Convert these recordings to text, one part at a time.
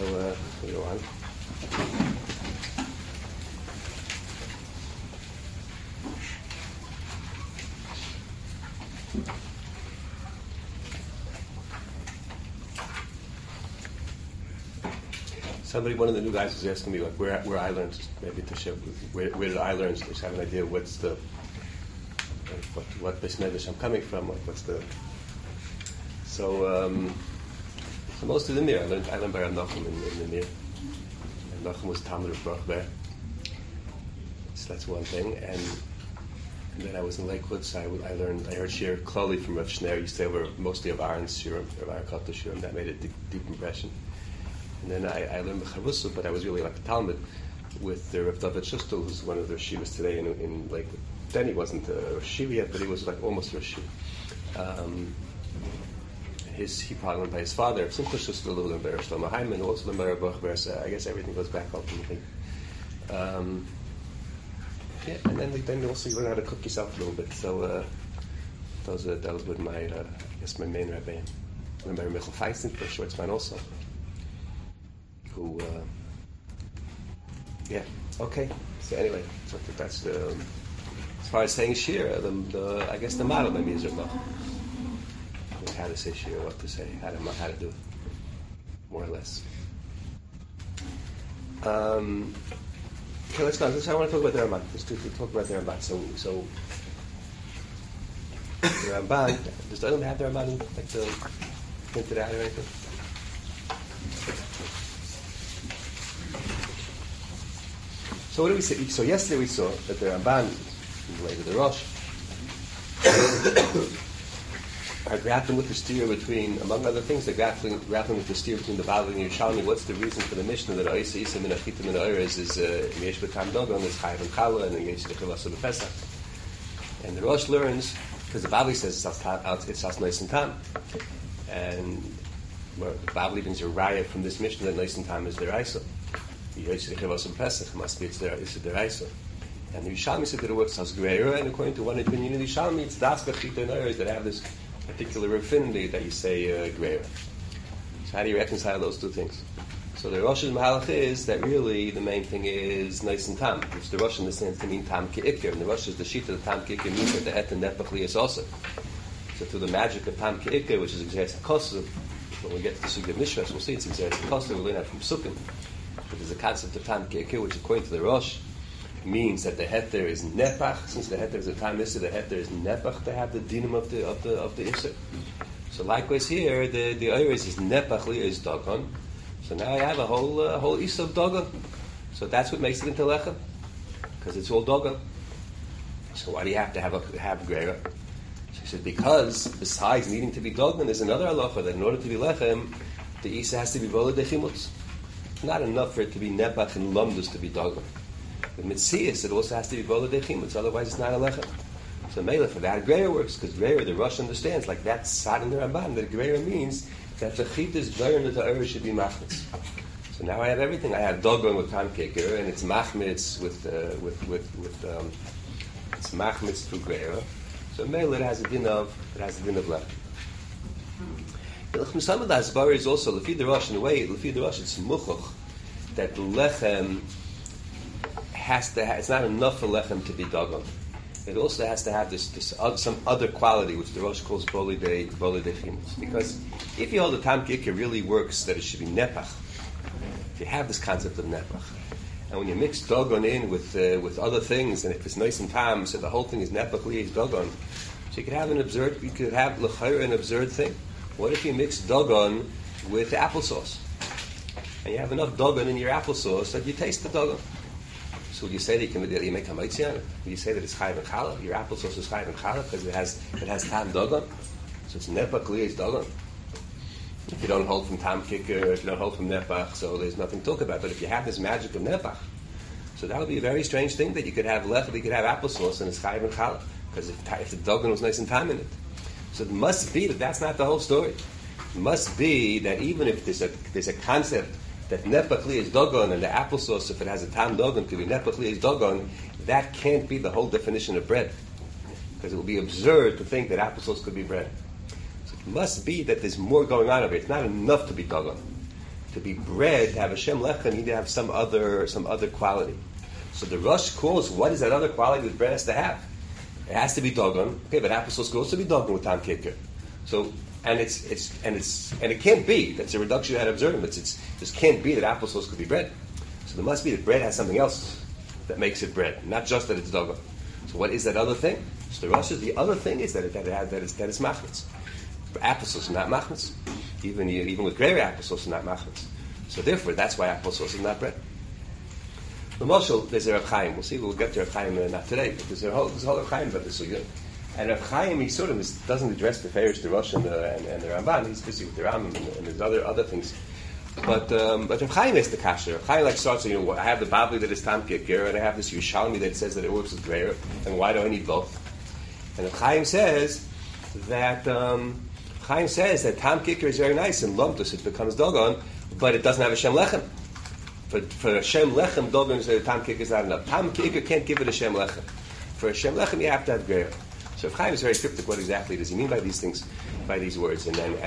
go on. One of the new guys was asking me like where I learned, maybe to show where did I learn? So just have an idea what's the what Beis Medrash I'm coming from, like what's the so most of the Mir I learned by Rav Nachum in the Mir. Rav Nachum was Talmud of Baruch Ber. So that's one thing, and then I was in Lakewood, so I heard Shir Klali from Rav Shner. He used to say mostly of Aaron's Shirim, of Aaron Kotler Shirim. That made a deep impression. And then I learned Becharusu, but I was really like the Talmud with the Rav David Shustel, who's one of the Shivas today in Lakewood. Then he wasn't a Shiva yet, but he was like almost a Shiva. He probably went by his father. Simcha Shustel learned by Rav Shlomo Hyman, also learned by Rav Baruch Ber. So I guess everything goes back ultimately. And then also you learn how to cook yourself a little bit. So that was with my my main rabbi. I learned by Michael Feinstein for Schwarzman also. Who, okay. So anyway, so that's the, as far as saying shir, I guess the model maybe is Rav Nachum. How to say shir, what to say, how to do it, more or less. Okay, let's go. I want to talk about the Ramban. Let's talk about the Ramban. So the Ramban, does anyone have the Ramban like to print it out or anything? So what do we say? So yesterday we saw that the Ramban, later the Rosh, are grappling with the steer between, among other things, they're grappling with the steer between the Bavli and Yerushalmi. What's the reason for the Mishnah that Oisa Isa Min Achitim Min Oires is Yesh B'Tam Dogon, is Chayav and Chala, and Yesh B'Chilasa B'Pesach. And the Rosh learns, because the Bavli says it's As Nois and Tam, and the Bavli brings a raya from this Mishnah that Nois and Tam is their Isa. Pesach must be it's the Raisa. And the Yerushalmi said that it works as Greira, and according to one opinion in the Yerushalmi, it's Das Bechita and Oires that have this particular affinity that you say Greira. So how do you reconcile those two things? So the Rosh's Mahalach is that really the main thing is Nois and Tam, which the Rosh understands to mean Tam Ke'ikir, and the Rosh is the Shita of Tam Ke'ikir means that the Het and Nepach Li is also. So through the magic of Tam Ke'ikir, which is Exeres HaKosuv, when we get to the Sugya Mishras, we'll see it's Exeres HaKosuv, we'll learn that from Sukkim. But there's a concept of Tam Ke'ikir, which according to the Rosh means that the heter is nepach. Since the heter is a time issur, the heter is nepach to have the dinam of the issur. So likewise here, the oiris is nepach li is dogon. So now I have a whole issur of dogon. So that's what makes it into lechem, because it's all dogon. So why do you have to have greira? So he said because besides needing to be dogon, there's another halacha that in order to be lechem, the issur has to be voled dechimutz. Not enough for it to be nepach and lumdus to be dogon. The mitzias, it also has to be voled dechimutz, otherwise it's not a lechem. So Mela, for that Greira works, because Greira, the Rosh understands, like that's Sad in the Ramban, that Greira means that the chit is Greira that the Erev should be machmitz. So now I have everything. I have dogon with Tam Ke'ikir, and it's machmitz with it's machmitz through Greira. So Mela, it has a din of lechem. Some of the Hasbara is also Lefi the Rosh in a way. Lefi the Rosh it's muchuch that the lechem has to. It's not enough for lechem to be dogon. It also has to have this some other quality, which the Rosh calls boli de chimutz. Because if you hold the Tam Ke'ikir really works, that it should be nepach. If you have this concept of nepach, and when you mix dogon in with other things, and if it's nice and tam, so the whole thing is nepach li is dogon. So you could have an absurd thing. What if you mix dogon with applesauce? And you have enough dogon in your applesauce that you taste the dogon. So would you say that you make a mitzvah on it? Would you say that it's chayav and challah? Your applesauce is chayav and challah because it has tam dogon? So it's nepach li is dogon. If you don't hold from tam kicker, if you don't hold from nepach, so there's nothing to talk about. But if you have this magic of nepach, so that would be a very strange thing that you could have left, you could have applesauce and it's chayav and challah. Because if the dogon was nice and tam in it. So it must be that that's not the whole story. It must be that even if there's a concept that nepach li is dogon and the applesauce, if it has a tam dogon, could be nepach li is dogon, that can't be the whole definition of bread. Because it would be absurd to think that applesauce could be bread. So it must be that there's more going on over here. It's not enough to be dogon. To be bread, to have a Shem Lechem, you need to have some other quality. So the Rosh calls, what is that other quality that bread has to have? It has to be dogon. Okay, but applesauce could also be dogon with tam kikr. So, and it can't be. That's a reduction you had observed. This can't be that applesauce could be bread. So there must be that bread has something else that makes it bread, not just that it's dogon. So what is that other thing? So the Rosh says the other thing is that it's machmitz. Applesauce is not machmitz. Even with gravy, applesauce is not machmitz. So therefore, that's why applesauce is not bread. The Moshel, there's a Rav Chaim. We'll get to Rav Chaim not today, but there's a whole Rav Chaim about this sugya. And Rav Chaim, he sort of doesn't address the Farish, the Rosh, and the Ramban. He's busy with the Rambam and there's other things. But Rav Chaim is the kasher. Rav Chaim starts, I have the Babli that is Tam Kikir, and I have this Yerushalmi that says that it works with Greyer, and why do I need both? And Rav Chaim says that Tam Kikir is very nice, and Lumtus it becomes Dogon, but it doesn't have a Shem Lechem. For a Shem Lechem, Dogon is Tam Kikir is not enough. Tam Kikir can't give it a Shem Lechem. For a Shem Lechem, you have to have Greyer. So Rav Chaim is very cryptic. What exactly does he mean by these things, by these words?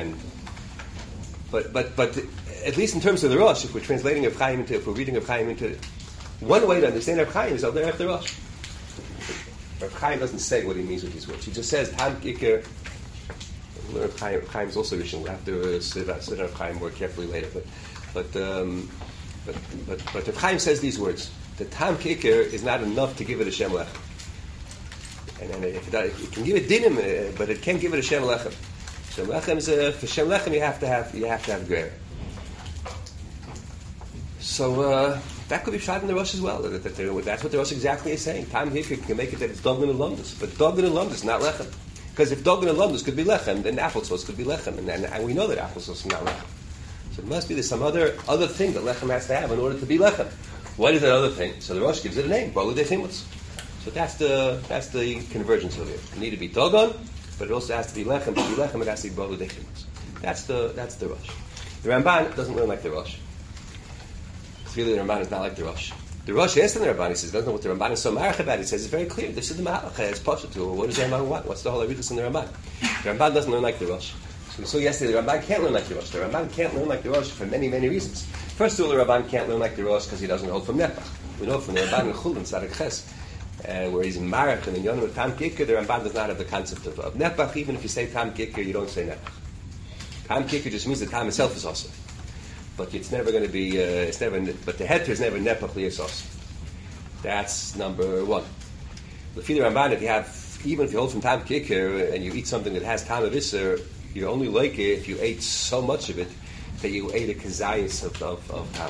But at least in terms of the Rosh, if we're translating Rav Chaim if we're reading Rav Chaim into, one way to understand Rav Chaim is al derech the Rosh. Rav Chaim doesn't say what he means with these words. He just says Tam Kikir. Rav Chaim is also Rishon. We'll have to sit on Rav Chaim more carefully later. But Rav Chaim says these words: the Tam Kikir is not enough to give it a Shem Lechem. And if it can give it dinim, but it can't give it a Shem Lechem. Shem Lechem is for Shem Lechem you have to have Greyer. So that could be shot in the Rosh as well. That's what the Rosh exactly is saying. Tam Kikir can make it that it's Dogon and Lumdus, but Dogon and Lumdus, not Lechem. Because if Dogon and Lumdus could be Lechem, then applesauce could be Lechem, and we know that applesauce is not Lechem. So it must be there's some other thing that Lechem has to have in order to be Lechem. What is that other thing? So the Rosh gives it a name, Balu Dechimus. So that's the convergence of it. It need to be Dogon, but it also has to be Lechem. To be Lechem, it has to be Balu Dechimus. That's the Rosh. The Ramban doesn't learn like the Rosh. It's really the Ramban is not like the Rosh. The Rosh asks the Ramban, he says, doesn't know what the Ramban is so marach about. He says, it's very clear. This is the Mahalach. It's Pasha to what does the Ramban want? What's the whole Aridus in the Ramban? The Ramban doesn't learn like the Rosh. So we saw yesterday the Ramban can't learn like the Rosh. The Ramban can't learn like the Rosh for many, many reasons. First of all, the Ramban can't learn like the Rosh because he doesn't hold from Nepach. We know from the Ramban in Chulin, Tzaddik Ches, where he's in Marach and in Yonim with Tam Kikir, the Ramban does not have the concept of Nepach. Even if you say Tam Kikir, you don't say Nepach. Tam Kikir just means the Tam itself is also. But it's never going to be, but the heter is never Nepach Liyasos. That's number one. The Lefi Ramban, even if you hold from Tam Kikir and you eat something that has Tam of Isser, you only like it if you ate so much of it that you ate a kazayas of Tam.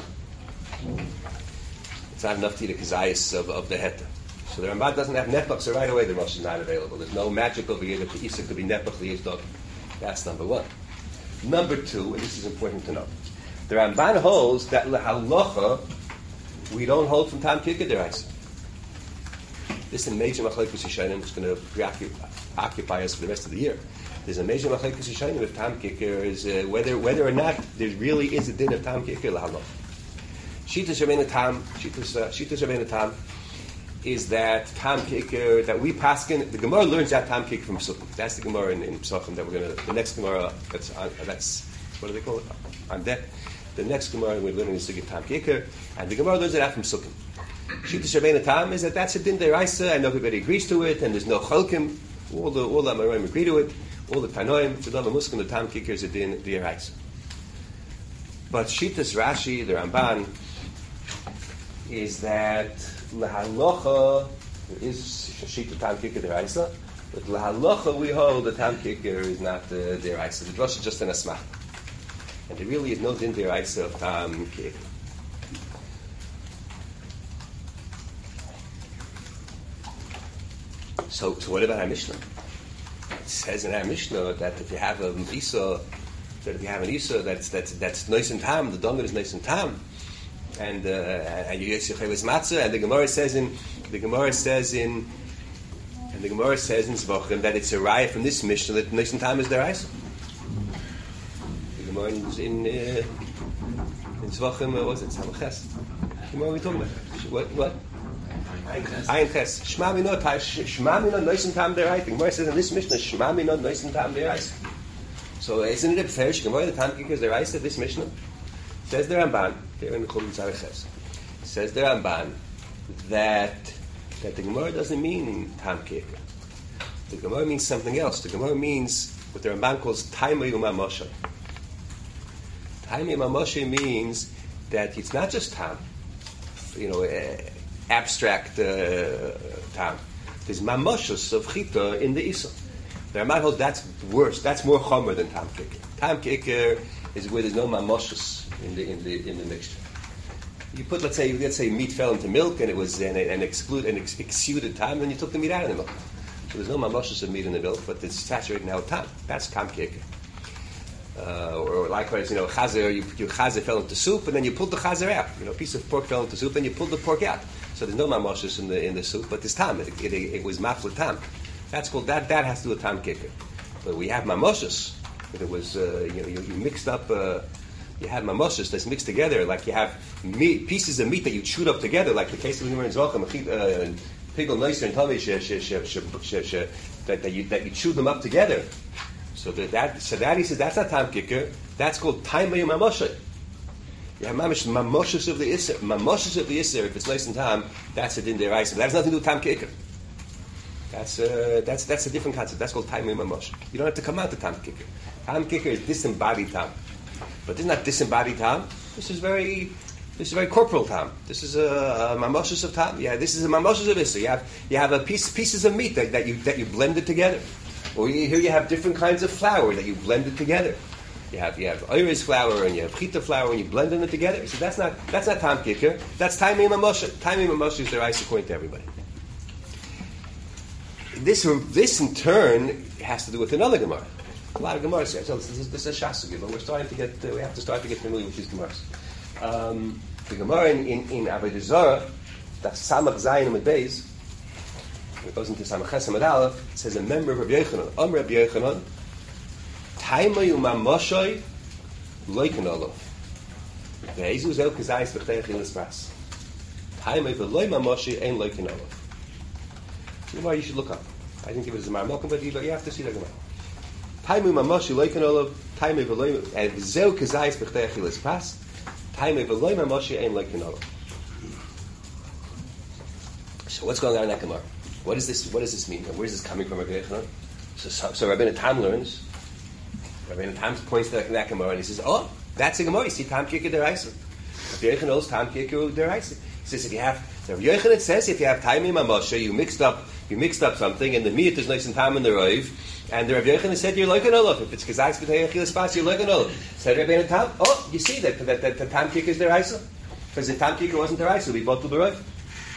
It's not enough to eat a kazayas of the heter. So the Ramban doesn't have Nepach, so right away the Rosh is not available. There's no magic over here that the Isser could be Nepach Liyash Dog. That's number one. Number two, and this is important to know, the Ramban holds that L'Halacha we don't hold from Tam Kikir Deraisa. This is a major machlekes Yishanim that's going to occupy us for the rest of the year. There's a major machlekes Yishanim if Tam Kikir is whether or not there really is a din of Tam Kikir L'Halacha. Shitas Rabbeinu Tam is that Tam Kikir that we paskin. The Gemara learns that Tam Kikir from Sukkim. That's the Gemara in Pesachim that we're going to. The next Gemara that's what do they call it? On deck. The next Gemara we're learning is to give Tam Kikir, and the Gemara learns that from Sukkim. Shitas Rabbeinu Tam is that's a din deraisa, and everybody agrees to it, and there's no cholkim. All the Amoraim agree to it. All the Tanoim, Tzedam and Muskim, the Tam Kikir is a din deraisa. But Shitas Rashi, the Ramban, is that L'Halacha is Shita Tam Kikir deraisa, but L'Halacha we hold the Tam Kikir is not deraisa. The drush is just an asmach. And there really is no din deraisa of Tam Kikir. So what about our Mishnah? It says in our Mishnah that if you have an Isa that's nice and tam, the donger is nice and tam, and you use matzah, and the Gemara says in Zvachim that it's a raya from this Mishnah that nice and tam is deraisa. In Zvachim, what was it? Samachas. What are we talking about? What? Ein Ches. Shma Minot Noisen Tam Derais. The Gemara says in this Mishnah, Shma Minot Noisen Tam Derais. So isn't it a fair Gemara? The Tam Kikir is Derais of this Mishnah. Says the Ramban, here in the Chulin Zariches, says the Ramban that the Gemara doesn't mean Tam Kicker. The Gemara means something else. The Gemara means what the Ramban calls Taimei Umamoshe. Taimei Umamoshe means that it's not just Tam, abstract Tam. There's Mamoshus of Chita in the Isa. The Ramban holds that's worse. That's more chomer than Tam Kicker. Tam Kicker is where there's no Mamoshus in the mixture. You put, let's say meat fell into milk and it was exuded Tam, then you took the meat out of the milk. So there's no Mamoshus of meat in the milk, but it's saturated now with Tam. That's Tam Kicker. Or likewise, chazer, your chazer fell into soup, and then you pulled the chazer out. A piece of pork fell into soup, and you pulled the pork out. So there's no mamoshus in the soup, but there's tam. It was mafla tam. That's called that has to do with tam kicker. But we have mamoshus. If it was you mixed up. You have mamoshus that's mixed together, like you have pieces of meat that you chewed up together, like the case of the Zochem, pigel noiser and tavi that you chew them up together. So that he says that's not tam kicker. That's called taimei mamoshe. You have mamoshes of the iser. Mamoshes of the iser. If it's nice and tam, that's a din deraisa. That has nothing to do with tam kicker. That's a different concept. That's called taimei mamoshe. You don't have to come out to tam kicker. Tam kicker is disembodied tam, but this is not disembodied tam. This is very corporal tam. This is a mamoshes of tam. Yeah, this is a mamoshes of iser. You have a pieces of meat that you blended together. Or here you have different kinds of flour that you blended together. You have Irish flour and you have Chita flour and you blend them together. So that's not tam kicker. That's taimei mamoshe. Taimei mamoshe is their ice according to everybody. This in turn has to do with another Gemara. A lot of Gemaras here. So this is a Shasu Gemara. We have to start to get familiar with these Gemaras. The Gemara in Avodah Zarah, that's Samach Zayin Amud Beis. It goes into Samach Amud Aleph. It says a member of Rabbi Yochanan, Rabbi Yochanan, Taimei Umamoshe Loiken Olav. Ve'ezu Zeu Kazayis B'Chtei Chilas Pras. Taimei V'Loi Mamoshe Ein Loiken Olav. Gemara you should look up. I didn't give it as a Marmokim, but you have to see the Gemara. Taimei Mamoshe Loiken Olav. Taimei V'Loi Zeu Kazayis B'Chtei Chilas Pras. Taimei V'Loi Mamoshe Ein Loiken Olav. So what's going on in that Gemara? What does this mean? Where is this coming from, Rabbi Yochanan? So Rabbi Tam learns. Rabbi Tam points to that Gemara and he says, "Oh, that's a Gemara. You see, Tam Kicker deraisa. Rabbi Yochanan knows Tam Kicker deraisa." He says, Rabbi Yochanan says, if you have Taimei Mamoshe, you mixed up something, and the meat is nice and tam in the roiv, and the Rabbi Yochanan said, "You're like an olav. If it's kazayis b'tei achilas pas, you're like an olav." Said Rabbi Tam, "Oh, you see that the Tam Kicker is deraisa, because if Tam Kicker wasn't deraisa, we bought to the roiv."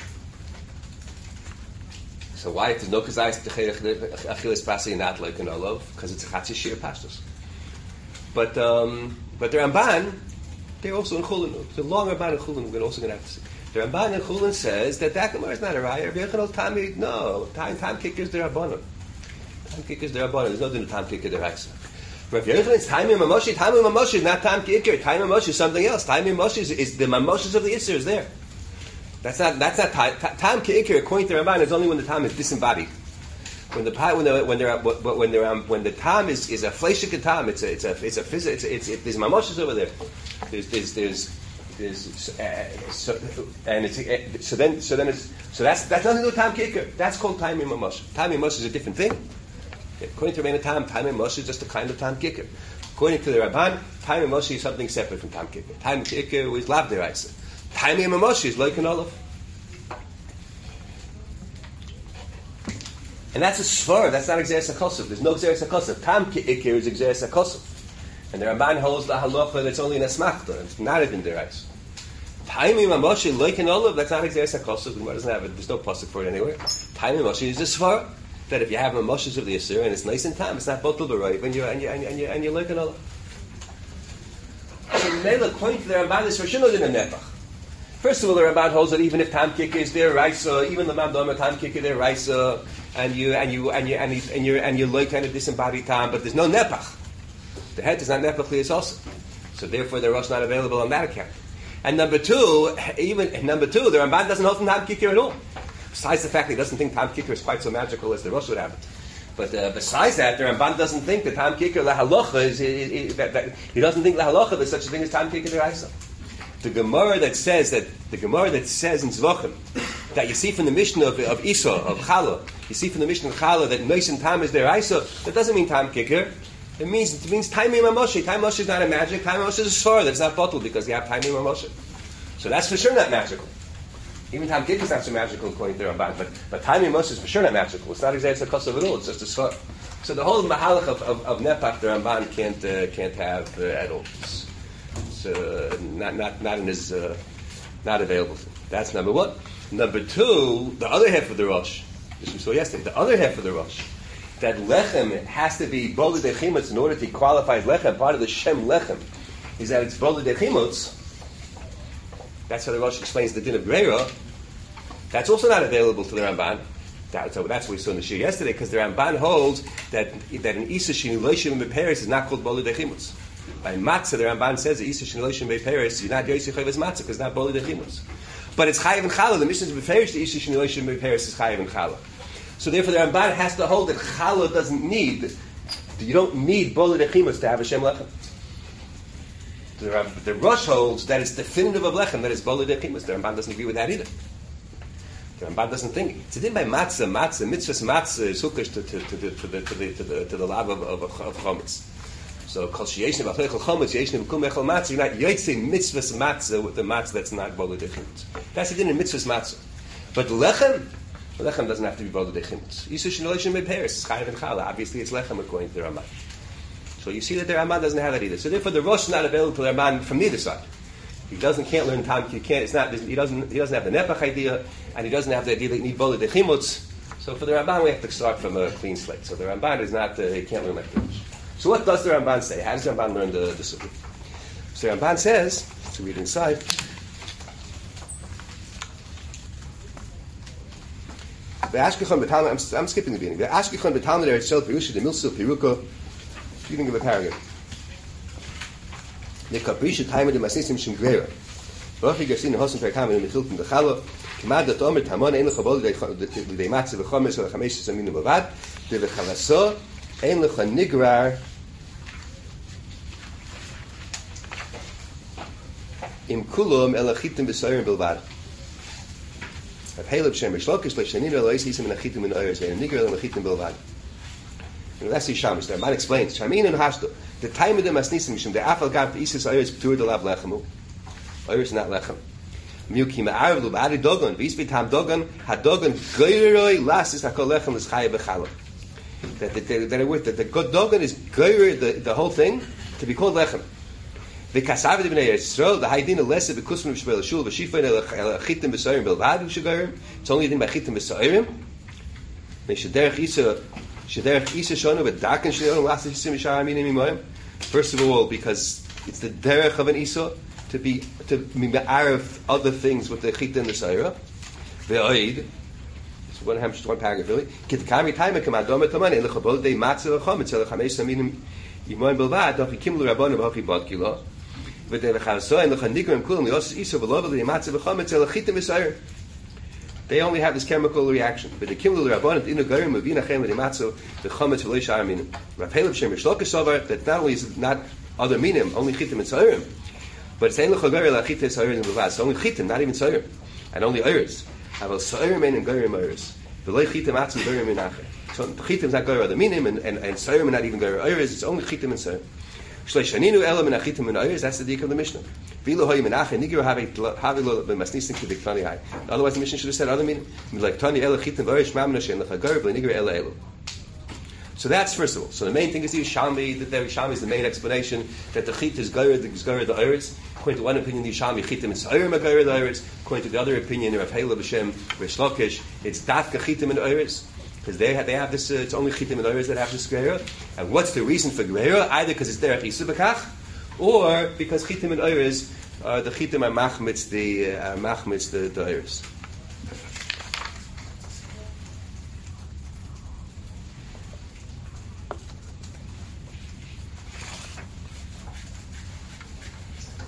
So why if there's no kazayis achilas pasi not like an olav? Because it's a chatzi shir pashtos. But the Ramban, they're also in Chulin. The long Ramban in Chulin, we're also going to have to see. The Ramban in Chulin says that Gemara is not a raya. Tam kickers derabbanan. Tam kickers derabbanan. There's no din of tam kicker deraisa. Rabbi Yochanan's taimei mamoshe. Taimei mamoshe is not tam kicker. Taimei mamoshe is something else. Taimei mamoshe is the mamoshes of the Isser is there. That's not tam kicker. According to the Ramban, is only when the tam is disembodied. When the tam is a fleishik tam, it's a physics. There's mamoshes over there. So that's nothing to do with tam kicker. That's called taimei mamoshe. Taimei mamoshe is a different thing. According to Rabbeinu Tam, taimei mamoshe is just a kind of tam kicker. According to the Rabban, taimei mamoshe is something separate from tam kicker. Tam kicker is lav deraisa. Taimei mamoshe is like an olav. And that's a svar. That's not exeres hakosov. There's no exeres hakosov. Tam kicker is exeres hakosov. And the Ramban holds the halacha that's only an asmachta. It's not even deraisa. Taimei mamoshe like an olav. That's not exeres hakosov. The Gemara doesn't have it. There's no pasuk for it anywhere. Taimei mamoshe is a svar that if you have mamoshes of the Yisur and it's nice and tam, it's not botel b'roiv and you like an olav. So Mela according to the Ramban, this Rishon in a nepach. First of all, the Ramban holds that even if tam kicker is there raisa, even the Mamdama tam kicker there raisa, and you like kind of disembodied tam, but there's no nepach. The head is not nepach liyas also, so therefore the rosh not available on that account. And number two, the Ramban doesn't hold from tam kicker at all. Besides the fact that he doesn't think tam kicker is quite so magical as the rosh would have it. But besides that, the Ramban doesn't think that Tam Kikar lahalacha is he doesn't think lahalacha there's such a thing as Tam Kikar deraisa. The Gemara that says in Zvachim that you see from the Mishnah of Isa of Chala, you see from the Mishnah of Chala that Nois and Tam is deraisa. That doesn't mean Tam Kikar. It means Taimim Moshe. Taimim Moshe is not a magic. Taimim Moshe is a sword that's not bottled because you have Taimim Moshe. So that's for sure not magical. Even Tam Kikar is not so magical according to the Ramban, but Taimim Moshe is for sure not magical. It's not exactly a kosav at all. It's just a sword. So the whole mahalach of Nepach the Ramban can't have at all. It's not in his not available. That's number one. Number two, the other half of the Rosh. This we saw yesterday. The other half of the Rosh, that lechem has to be boli dechimutz in order to qualify as lechem. Part of the Shem lechem is that it's boli dechimutz. That's how the Rosh explains the din of Greira. That's also not available to the Ramban. That's what we saw in the Shir yesterday, because the Ramban holds that an Isa Shini Loishim Beperis is not called Boli Dechimutz. By Matzah, the Ramban says that Isa Shini Loishim Beperis, you're not Yosi Chayiv as Matzah, because it's not Boli Dechimutz. But it's Chayiv and Chala. The Mishnah is Beperis, the Isa Shini Loishim Beperis is Chayiv and Chala. So therefore the Ramban has to hold that Chala you don't need Boli Dechimutz to have a Shem Lechem. The Rosh holds that it's definitive of Lechem, that it's Boli Dechimus. The Ramban doesn't agree with that either. The Ramban doesn't think. It's a din by Matzah, mitzvahs Matzah is hookish to the lab of Chometz. So, Kol Sheyeshne V'Achleichel Chometz, Yeshne V'Kum Echel Matzah, you're not yotzei mitzvahs Matzah with the Matzah that's not Boli Dechimus. That's the din in mitzvahs Matzah. But Lechem doesn't have to be Boli Dechimus. Yisush Shnoleshim Beperis, it's Chayiv and Chala. Obviously it's Lechem according to the Ramban. So you see that the Ramban doesn't have that either. So therefore, the Rosh is not available to the Ramban from neither side. He can't learn Tam. He doesn't have the Nepach idea, and he doesn't have the idea that you need Boli Dechimutz. So for the Ramban, we have to start from a clean slate. So the Ramban is not. He can't learn like the Rosh. So what does the Ramban say? How does the Ramban learn the Sugya? So the Ramban says, to read inside. I'm skipping the beginning. The Ashkechon b'Talmud Eretz Perusha the Milsul Piruka. Beginning of a paragraph. The Kaprisha Taimah the Masnisim Shem Greira. Rochi Garsin Hosen Perkam in the Chilton the Chala. Kemad the Tomer Tamon Ein Lechabol the Matzav Chomes or the Chamesh Saminu Bavad. The Chalaso Ein Lecha Nigrar Im Kulum Elachitim B'Soyrim Bilvad. Haleb Shem Shlokish Leishaninu Elois Hisim and Achitim in Oyers and Nigrar and Achitim Bilvad. That's the Shamish. The Ramban explains. Shamin and Hashto. The time of the Masnisim Mishum. The Afal Gav Isis Oyers Ptur the Lav Lechemu. Oyers not Lechem. Miuki Ma'arav Lub Adi Dogon. Vispi Tam Dogon. Hadogon Goyroi Lasis Hakol Lechem L'Schaya B'Chala. That the good Dogon is Goyr the whole thing to be called Lechem. The Kasav the Bnei Yisrael. The Haydin Alesa B'Kusman B'Shvel Shul B'Shifay Chitim B'Soyrim Bilvad B'Shagoyrim. It's only a thing by Chitim B'Soyrim. Meshederech Isa. First of all, because it's the derech of an Isa to be ma'arif other things with the chita and the sayra. Ve'oid, it's one paragraph really. Kitkami taima kamadom etaman in lechabol de matzah lechom etzel chamesh saminim imoim belvad dochi kimlu rabbanim hochi bad kilo. V'devechazoi and lechanigrim kulam lios Isa v'lovel de matzah lechom etzel chita v'sayra. They only have this chemical reaction. But the kimlu rabbanim inu garim uvinachem v'dimatzu the chometz v'leishar minim. Rav Haleb Shem Shlokish Sovar that not only is it not other minim, only chitim and sa'irim, but it's ein l'chagari la'chita sa'irim v'vad. It's only chitim, not even sa'irim, and only oirs. Aval sa'irim and garim oirs. V'lei chitim atzim garim minacher. So chitim is not garim other minim, and sa'irim are not even garim oirs. It's only chitim and sa'irim. Shleishaninu elam and achitim and oirs. That's the dik of the Mishnah. Otherwise, the Mishnah should have said other meaning. So that's first of all. So the main thing is the Yishami. That the Yishami is the main explanation that the chit is gayer the oiris. According to one opinion, the Yishami chitim is oirim a gayer the oiris. According to the other opinion, Rav Haleb Hashem Rish Lakish, it's dafka chitim and oiris. Because they have this. It's only chitim and oiris that have this gayer. And what's the reason for gayer? Either because it's derech isubakach, or because chitim and oiris. The chitim are machmitz the oiris.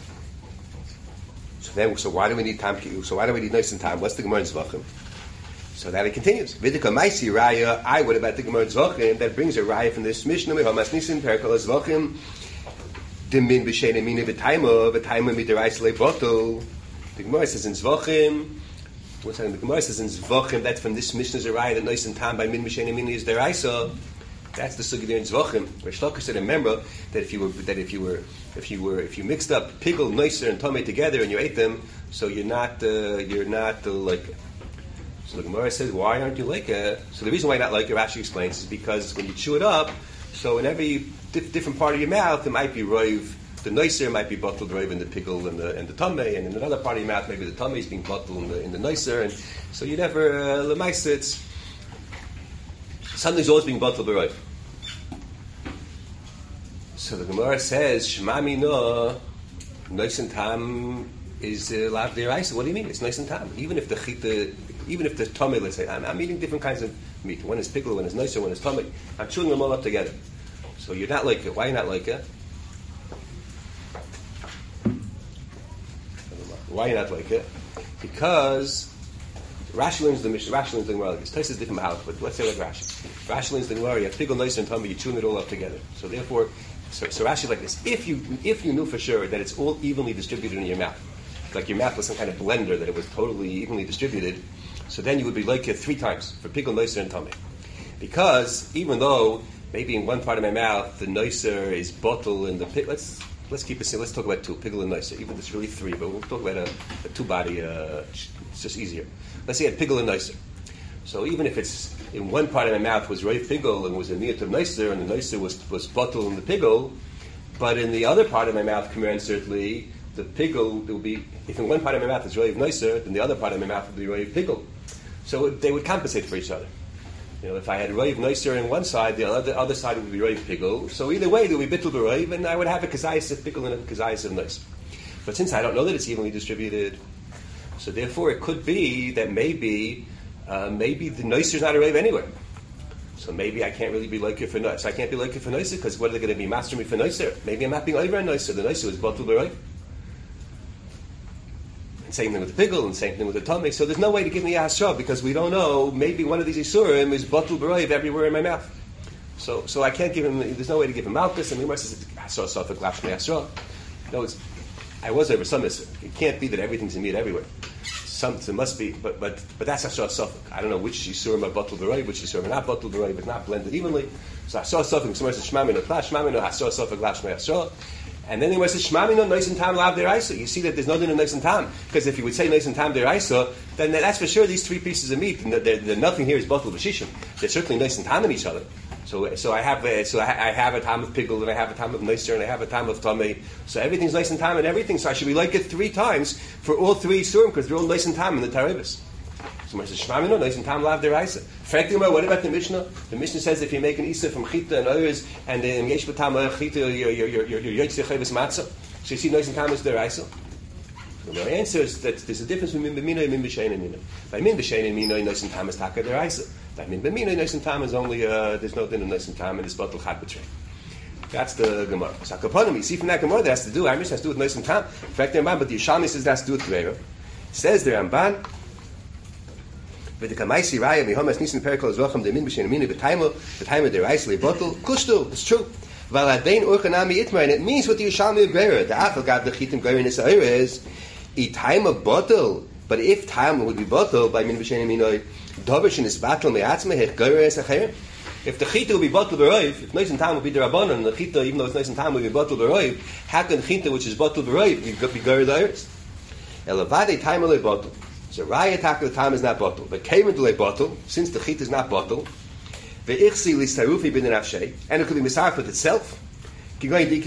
So why do we need time? So why do we need nice and time? What's the Gemara in Zvachim? So that it continues. Vidika Maisi Raya, I would about the Gemara Zvachim, that brings a Raya from this Mishnah, Mehamas Nisin, Perkal Zvachim, Dimin B'Shein Emini V'Taima, V'Taima Midarais Le'Botel. The Gemara says in Zvachim, what's that? The Gemara says in Zvachim, that's from this Mishnah's a Raya, that Nois and Tam by Min B'Shein Emini is Deraisa. That's the sugi there in Zvachim. Where Shloka said, remember that if you mixed up pickle, noiser, and tomei together and you ate them, so you're not like. So the Gemara says, why aren't you like it? So the reason why you're not like it, Rashi explains, is because when you chew it up, so in every different part of your mouth, it might be roiv. The noiser might be bottled roiv in the pickle and the tomei, and in another part of your mouth, maybe the tomei is being bottled in the noiser, and so you never lemaisa. It's something's always being bottled roiv. So the Gemara says, Shmami no, nois and tam is lav deraisa. What do you mean? It's nois and tam. Even if the tomei, let's say, I'm eating different kinds of meat. One is pickle, one is noiser, one is tomei. I'm chewing them all up together. So you're not like it. Why are you not like it? Why are you not like it? Because Rashi learns the Mishnah. Rashi learns the Gemara like this. Tais is different halach, but let's say like Rashi. Rashi learns the Gemara. You have pickle, noiser, and tomei. You're chewing it all up together. So therefore, so Rashi like this. If you knew for sure that it's all evenly distributed in your mouth, like your mouth was some kind of blender that it was totally evenly distributed, so then you would be like it 3 times for pickle, noiser, and tomei. Because even though maybe in one part of my mouth the noiser is bottle in the pick, let's keep it simple. Let's talk about 2, pickle and noiser. Even if it's really 3, but we'll talk about a 2-body. It's just easier. Let's say I had pickle and noiser. So even if it's in one part of my mouth was roiv pickle and was a niyat of noiser, and the noiser was bottle in the pickle, but in the other part of my mouth, commensurately, the pickle will be. If in one part of my mouth is roiv noiser, then the other part of my mouth will be roiv pickle. So they would compensate for each other. If I had roiv noiser in one side, the other side would be roiv pickle. So either way, there would be bittul b'roiv, and I would have a kazayis of pickle and a kazayis of noiser. But since I don't know that it's evenly distributed, so therefore it could be that maybe the noiser is not a roiv anywhere. So maybe I can't really be like it for noiser. So I can't be like it for noiser because what are they going to be master me for noiser? Maybe I'm not being over on noiser. The noiser was bittul b'roiv. Same thing with the pickle, and same thing with the tomei. So there's no way to give me a hasra because we don't know. Maybe one of these isurim is batul b'roiv everywhere in my mouth. So I can't give him. There's no way to give him malchus. And the Gemara says hasra safek lashmei hasra. No, I was over some isur. It can't be that everything's in meat everywhere. It must be, but that's hasra safek. I don't know which isurim are batul b'roiv, which isurim are not batul b'roiv. It's not blended evenly. So hasra safek. Somewhere says shmami no klash, shmami no hasra safek lashmei hasra. And then he says, Shmami no nois and tam lav deraisa. You see that there's no din of nois and tam. Because if you would say nois and tam deraisa, then that's for sure these 3 pieces of meat. And nothing here is batul b'shishim. They're certainly nois and tam in each other. So I have a tam of pickle, and I have a tam of noiser, and I have a tam of tomei. So everything's nois and tam and everything. So I should be like it 3 times for all 3 surim, because they're all nois and tam in the tarevus. So I says, Shmami no nois and tam lav deraisa. What about the Mishnah? The Mishnah says if you make an isa from chita and others, and in yesh b'tam chita, you're yotzei chayvus matzah. So you see nois and tam is deraisa. The answer is that there's a difference between min b'mino and min b'shein and mino. By min b'shein and mino, nois and tam is taka deraisa. By min b'mino, nois and tam is only there's no din of nois and tam, and it's batul chad b'trei. That's the Gemara. So Akaponim, you see from that Gemara that has to do. Our Mishnah has to do with nois and tam. In fact, the Ramban, but the Yerushalmi says that has to do with Torah. Says the Ramban. With the Kamaisi Raya, Mihomas Nisan Perikol Zvachim, the Min B'Shen Aminu, the time of the rice, the bottle, Kushtu, it's true. Valadein Urchanami Itmar, and it means what the Yerushalmi Agera, the Afal Gab, the Chitim Gerin is is, a time of bottle, but if time would be bottle, by Min B'Shen Aminu, Dovishin is battle, Me'atzmeh, Gerin is Acher. If the Chita will be bottle b'roiv, if Nois and Tam will be the Rabbanon, and the Chita, even though it's Nois and Tam, will be bottle b'roiv, how can Chita, which is bottle b'roiv, be Gerin the Eretz? Elavade time will be bottle. So Raya attack the time is not bottle, but Kamen delay bottle, since the chit is not bottle, ve'ichsi listarufi bin nafshay, and it could be misarf with itself. If you had a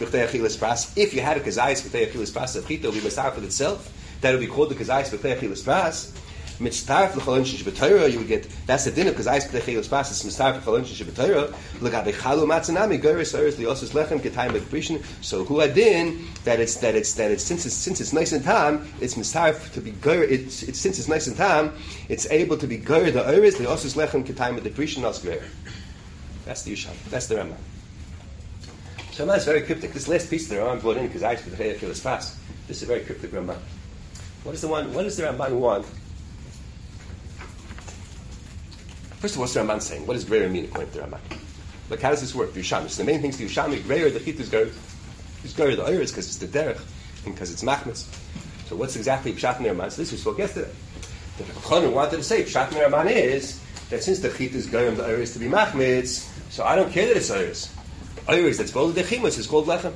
kazayis b'tei achilas pras, the chit will be misarf with itself. That would be called the kazayis b'tei achilas pras. Mitzarf l'cholon shish b'Torah, you would get that's the din of kazayis b'tei achilas pras. It's mitzarf l'cholon shish b'Torah. L'gabe chalu matzanami goyres oris liosus lechem ketayim b'krishin. So who adin that it's since it's nice and tam, it's mitzarf to be goyer. It's since it's nice and tam, it's able to be goyer the oris liosus lechem ketayim b'krishin as goyer. That's the Yerushalmi. That's the Ramban. So Ramban is very cryptic. This last piece that the Ramban brought in kazayis b'tei achilas pras. This is a very cryptic Ramban. What does the Ramban want First of all, what's the Ramban saying? What does greater mean according to the Ramban? Like, how does this work? The Yerushalmi. So the main thing is the Yerushalmi, greater, the chit is greater the oiris because it's the derech and because it's machmas. So what's exactly pshat in the Ramban? So this we spoke yesterday. The Chachamim wanted to say pshat in the Ramban is that since the chit is greater the oiris to be machmas, so I don't care that it's oiris. Oiris that's called the chimus is called lechem.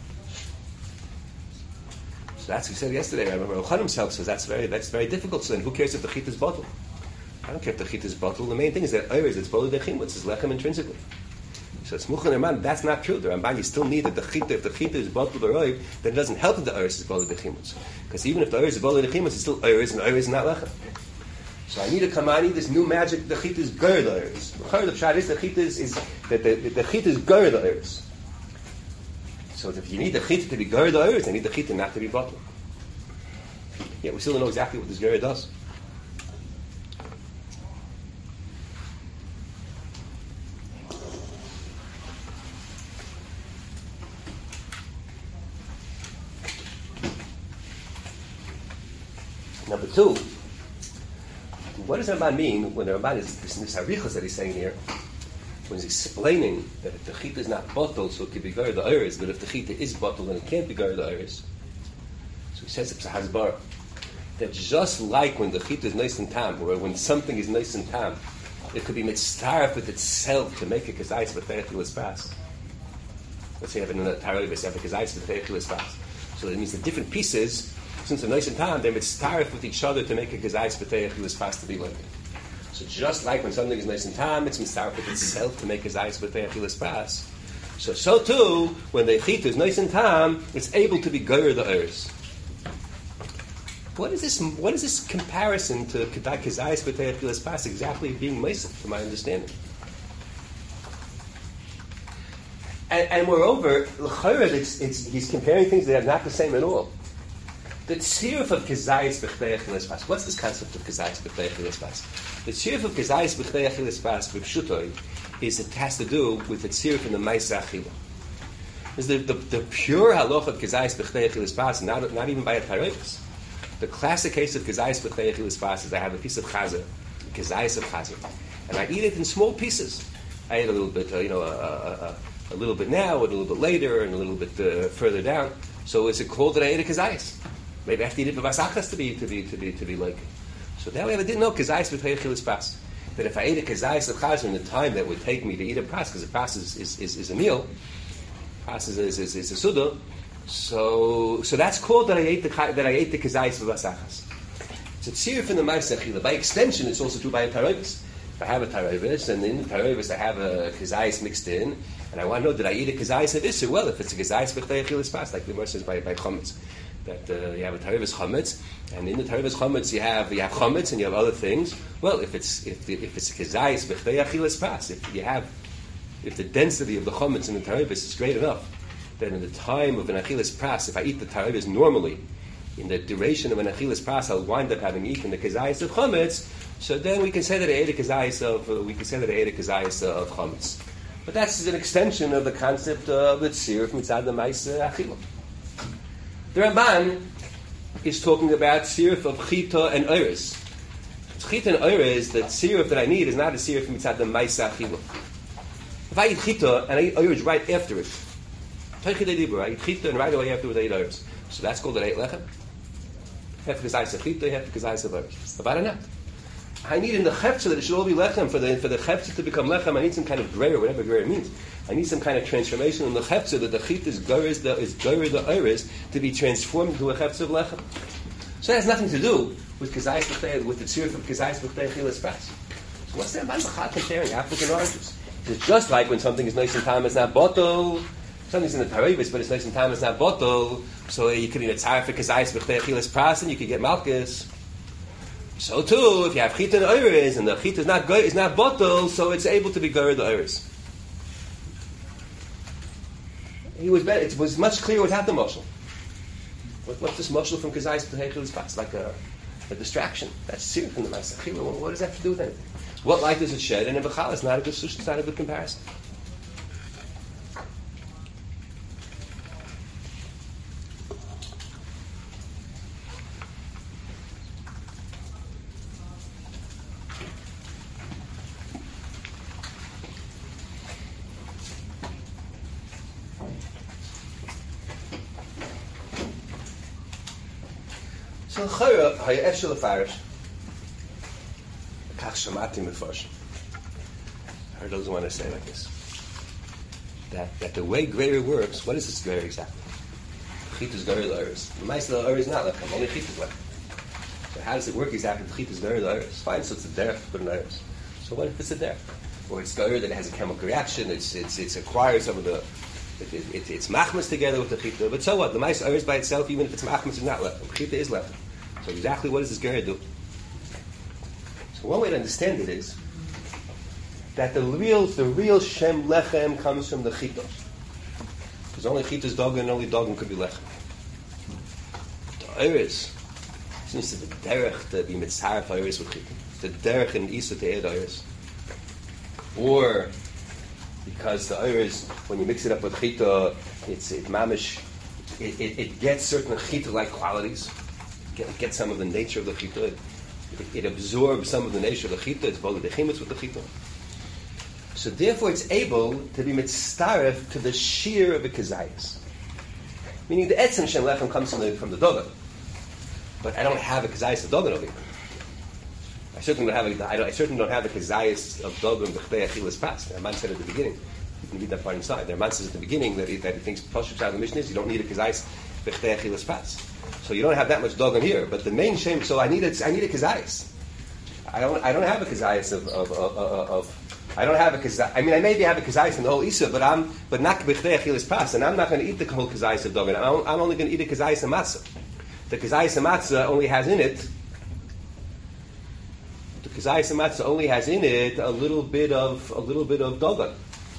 So that's what we said yesterday. I remember Elchanan himself says that's very difficult. So then who cares if the chit is bottle? I don't care if the chit is bottle. The main thing is that oiris that's called the chimus is lechem intrinsically. So it's muchan Ramban. That's not true. The Ramban, you still need that the chita. If the chita is bottled or oiv, then it doesn't help that the oiris is bottled the chimus. Because even if the oiris is bottled the chimus, it's still oiris, and oiris is not lechem. So I need to come. I need this new magic. The chita is ger the oiris. The pshat is the chita is that the chita is ger the oiris. So if you need the chita to be ger the oiris, I need the chita not to be bottled. Yeah, we still don't know exactly what this ger does. Number two, what does the Ramban mean when the Ramban is this harichos that he's saying here, when he's explaining that if the chita is not bottled, so it can be gar the iris, but if the chita is bottled, then it can't be gar the iris. So he says it's a hasbara that just like when the chita is nice and tam, or when something is nice and tam, it could be mitzaref with itself to make a kazayis v'teichilas pas. Let's say you have a tarovis, you have a kazayis v'teichilas pas. So it means the different pieces. Since they're nice and tam, they're mitzaref with each other to make a kazayis v'teichilas pas to be like it. So just like when something is nice and tam, it's mitzaref with itself to make a kazayis v'teichilas pas. So too, when the chita is nice and tam, it's able to be ger the earth. What is this comparison to Kedai Kazayis B'Teichilas Pas exactly being Meisik, from my understanding? And moreover, l'chayra, he's comparing things that are not the same at all. The tziruf of Kazayis B'Teichilas Pas. What's this concept of Kazayis B'Teichilas Pas? The tziruf of Kazayis B'Teichilas Pas b'pshutoi is it has to do with the tziruf in the Ma'aseh Achila. Is the pure halacha of Kazayis B'Teichilas Pas, not even by a tarovis. The classic case of kazayis b'teichilas pas is I have a piece of chazer, kazayis of chazer, and I eat it in small pieces. I eat a little bit, a little bit now, and a little bit later, and a little bit further down. So is it called that I ate a kazayis? Maybe I have to eat it b'vasachas to be like it. So now we have a didn't know kazayis b'teichilas pas. That if I ate a kazayis of chazer in the time that would take me to eat a pas, because a pas is a meal, pas is a suda. So that's called that I ate the kazayis v'vasachas. It's a tziruf in the Ma'aseh Achila. By extension, it's also true by a tarovis. If I have a tarovis, and in the tarovis I have a kazayis mixed in, and I want to know, did I eat a kazayis of iser? Well, if it's a kazayis b'teichilas pas, like the Gemara says by chametz, that you have a tarovis chametz, and in the tarovis chametz you have chametz and you have other things. Well, if it's a kazayis b'teichilas pas, if the density of the chametz in the tarovis is great enough, that in the time of an achilas pras, if I eat the tarovis normally, in the duration of an achilas pras, I'll wind up having eaten the kazayis of chametz. So then we can say that I ate a kazayis of chametz. But that's an extension of the concept of the tziruf mitzad the ma'aseh achila. The Ramban is talking about tziruf of chita and oiris. Chita and oiris, the tziruf that I need is not a tziruf mitzad the ma'aseh achila. If I eat chita and I eat oiris right after it, I eat chita and right away afterwards I eat oiris. So that's called an eit lechem. Half the kazayis of chita, half the kazayis of oiris. About enough. I need in the chepsa that it should all be lechem. For the chepsa to become lechem, I need some kind of greyer, whatever greyer means. I need some kind of transformation in the chepsa that the chita is goyer the oiris to be transformed into a chepsa of lechem. So that has nothing to do with kazayis b'chtei, with the tziruf of kazayis b'chtei chilas pas. So what's the Ramban b'chat comparing apples and oranges? It's just like when something is nice and tam, it's not bottle. Something's in the tarovis, but it's nice and tam, it's not bottle. So you could eat a tzar for kazayis b'chtei chilas pas, and you could get malchus. So too, if you have chita and oiris, and the chita is not bottle, so it's able to be goyer the oiris. It was much clearer without the mashal. What's this mashal from kazayis b'chtei chilas pas? Like a distraction. That's serious from the Ma'aseh Achila. What does that have to do with anything? What light does it shed? And in Bechal, it's not a good solution. It's not a good comparison. So Chayra, Hayeshel Afarish, Kach Shamati Mefarsh. I heard those want to say like this. That the way Greyer works, what is this Greyer exactly? Chitas Greyer L'Oris. The Meis L'Oris is not Lechem, only Chitas Lechem. So how does it work exactly? Chitas Greyer L'Oris. Fine, so it's a derech for an Oris. So what if it's a derech? Or it's Greyer that has a chemical reaction, it's acquires some of the, it's machmas together with the Chita. But so what? The Meis Oris by itself, even if it's machmas, is not Lechem. Chita is Lechem. So exactly what does this Greyer do? So one way to understand it is that the real Shem Lechem comes from the Chita. Because only Chita is Dogen, and only Dogen could be Lechem. The Oris, since it's the derech to be mitzaref Oris with Chita, the derech in Isa to add Oris. Or because the Oris, when you mix it up with Chita, it gets certain Chita-like qualities. It gets some of the nature of the Chita. It absorbs some of the nature of the Chita. It's both the Chimitz with the Chita. So therefore it's able to be mitzaref to the shear of the Kazayas. Meaning the Etzem Shem Lechem comes from the Dogen. But I don't have a Kazayas of Dogen over here. I certainly don't have a Kazayas of Dogen B'chtei Achilas Pas. The Ramban said at the beginning. You can read that part inside. The Ramban says at the beginning that he thinks Pashup Shad the Mishnah is you don't need a Kazayas B'chtei Achilas Pas. So you don't have that much Dogen here. But the main Shem, so I need a Kazayas. I don't have a Kazayas of I don't have a kazayas. I mean, I maybe have a kazayas in the whole Isa, but not b'chtei achilas pas, and I'm not going to eat the whole kazayas of dogen. I'm only going to eat a kazayas of matzah. The kazayas of matzah only has in it. The kazayas of matzah only has in it a little bit of dogen.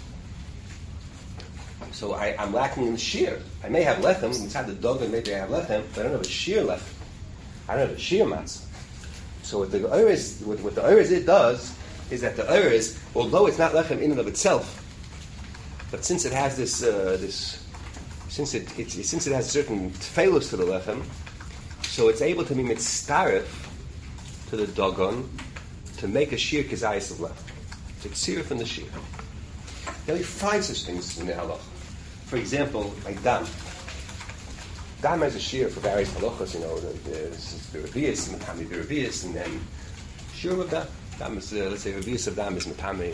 So I'm lacking in the shear. I may have lechem inside the dogen. Maybe I have lechem, but I don't have a shear lechem. I don't have a shear matzah. So what the Oris it does is that the Oris, although it's not lechem in and of itself, but since it has since it has certain tefillos to the lechem, so it's able to be mitzaref to the dogon to make a shear kazayis of lechem. It's shear from the shear. Now we find such things in the halach. For example, like dam. Dam has a shear for various halachas. The revius, matami revius, and then shear of dam. Dam is, let's say, revius of dam is matame.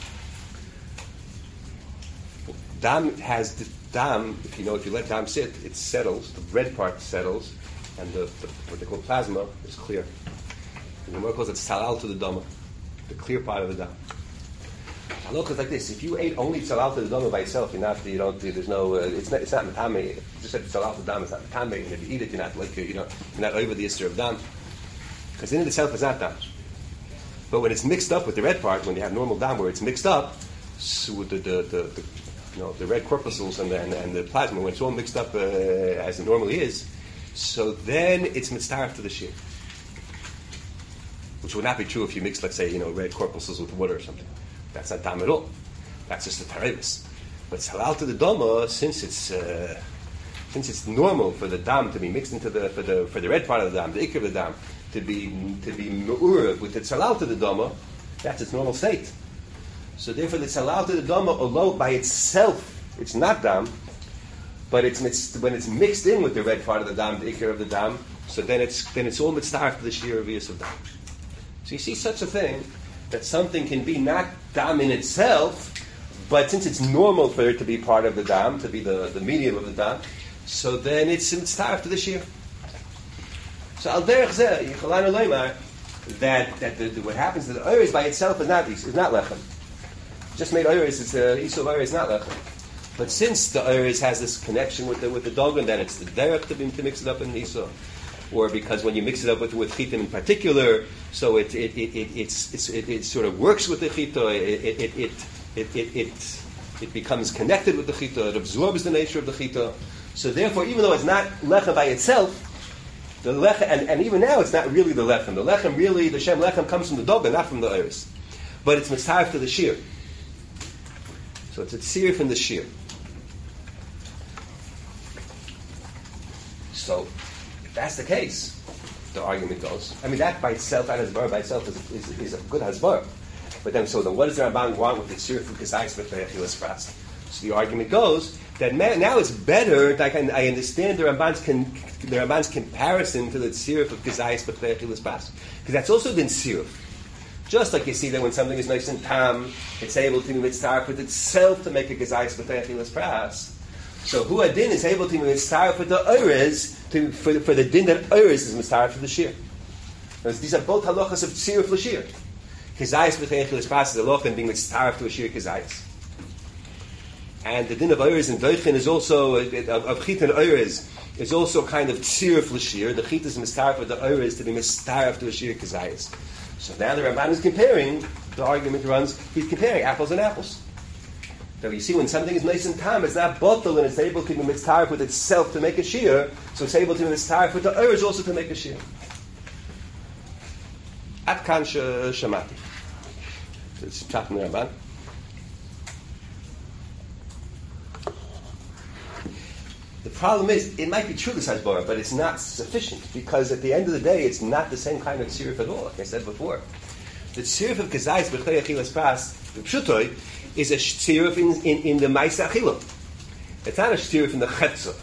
Dam has the dam. If you let dam sit, it settles. The red part settles, and the what they call plasma is clear. And the Gemara calls it salal to the dama, the clear part of the dam. Halakha is like this: if you ate only salal to the dama by itself, it's not matame. You just said salal to the dam, it's not matame. And if you eat it, you're not over the issur of dam, because in it itself is not dam. But when it's mixed up with the red part, when you have normal dam where it's mixed up, so with the red corpuscles and the plasma, when it's all mixed up as it normally is, so then it's mitzaref to the shear, which would not be true if you mix, let's say, red corpuscles with water or something. That's not dam at all. That's just a tarevis. But salal to the dama, since it's normal for the dam to be mixed into for the red part of the dam, the ikr of the dam, to be me'urav with the tzalal to the dama, that's its normal state. So therefore, the tzalal to the dama, although by itself it's not dam, but when it's mixed in with the red part of the dam, the ikr of the dam, so then it's all mitzaref to the shear revius of dam. So you see such a thing that something can be not dam in itself, but since it's normal for it to be part of the dam, to be the medium of the dam, so then it's mitzaref to the shear. So al derech zeh yichalanu leimar that what happens to the oris by itself is not lechem. Just made oris, it's isul oris, not lechem. But since the oris has this connection with the dogon, then it's the derech to mix it up in isul. Or because when you mix it up with chitim in particular, so it sort of works with the chita. It becomes connected with the chita. It absorbs the nature of the chita. So therefore, even though it's not lechem by itself, the lechem, and even now it's not really the lechem. The lechem really, the shem lechem comes from the dogen, not from the oris. But it's mitzaref to the shear. So it's a tzir from the shear. So if that's the case, the argument goes. I mean, that by itself, that hasbar by itself is a good hasbar. But then what does the Ramban want with the tzir from kazayis v'techilas pras? So the argument goes that now it's better. I understand the Ramban's the Ramban's comparison to the tziruf of Gezayis B'Chlei Achilas Pas. Because that's also been tziruf. Just like you see that when something is nice and tam, it's able to be mitzaref with itself to make a Gezayis B'Chlei Achilas Pas. So Hu Adin is able to be mitzaref with the Oirez, for the din that Oirez is mitzaref for the Shir. These are both halachas of tziruf l'shir. Gezayis B'Chlei Achilas Pas is a halach and being mitzaref to a shir Gezayis. And the din of Oirez and Doichin is also, of Chit and Oirez, is also kind of tziruf l'shir. The Chit is mitzaref with the Oirez to be mitzaref to a shir Gezayis. So now the Ramban is comparing, the argument runs, he's comparing apples and apples. So you see when something is nice and tam, it's not bottle and it's able to be mitzaref with itself to make a shir, so it's able to be mitzaref with the Oirez also to make a shir. At kan shamati. So it's pshat in the Ramban. The problem is, it might be true this Hashbara, but it's not sufficient, because at the end of the day, it's not the same kind of tziruf at all, like I said before. The tziruf of Gezayis B'Chlei Achilas Pas, the pshutoi, is a tziruf in the Ma'aseh Achila. It's not a tziruf in the Chetzah.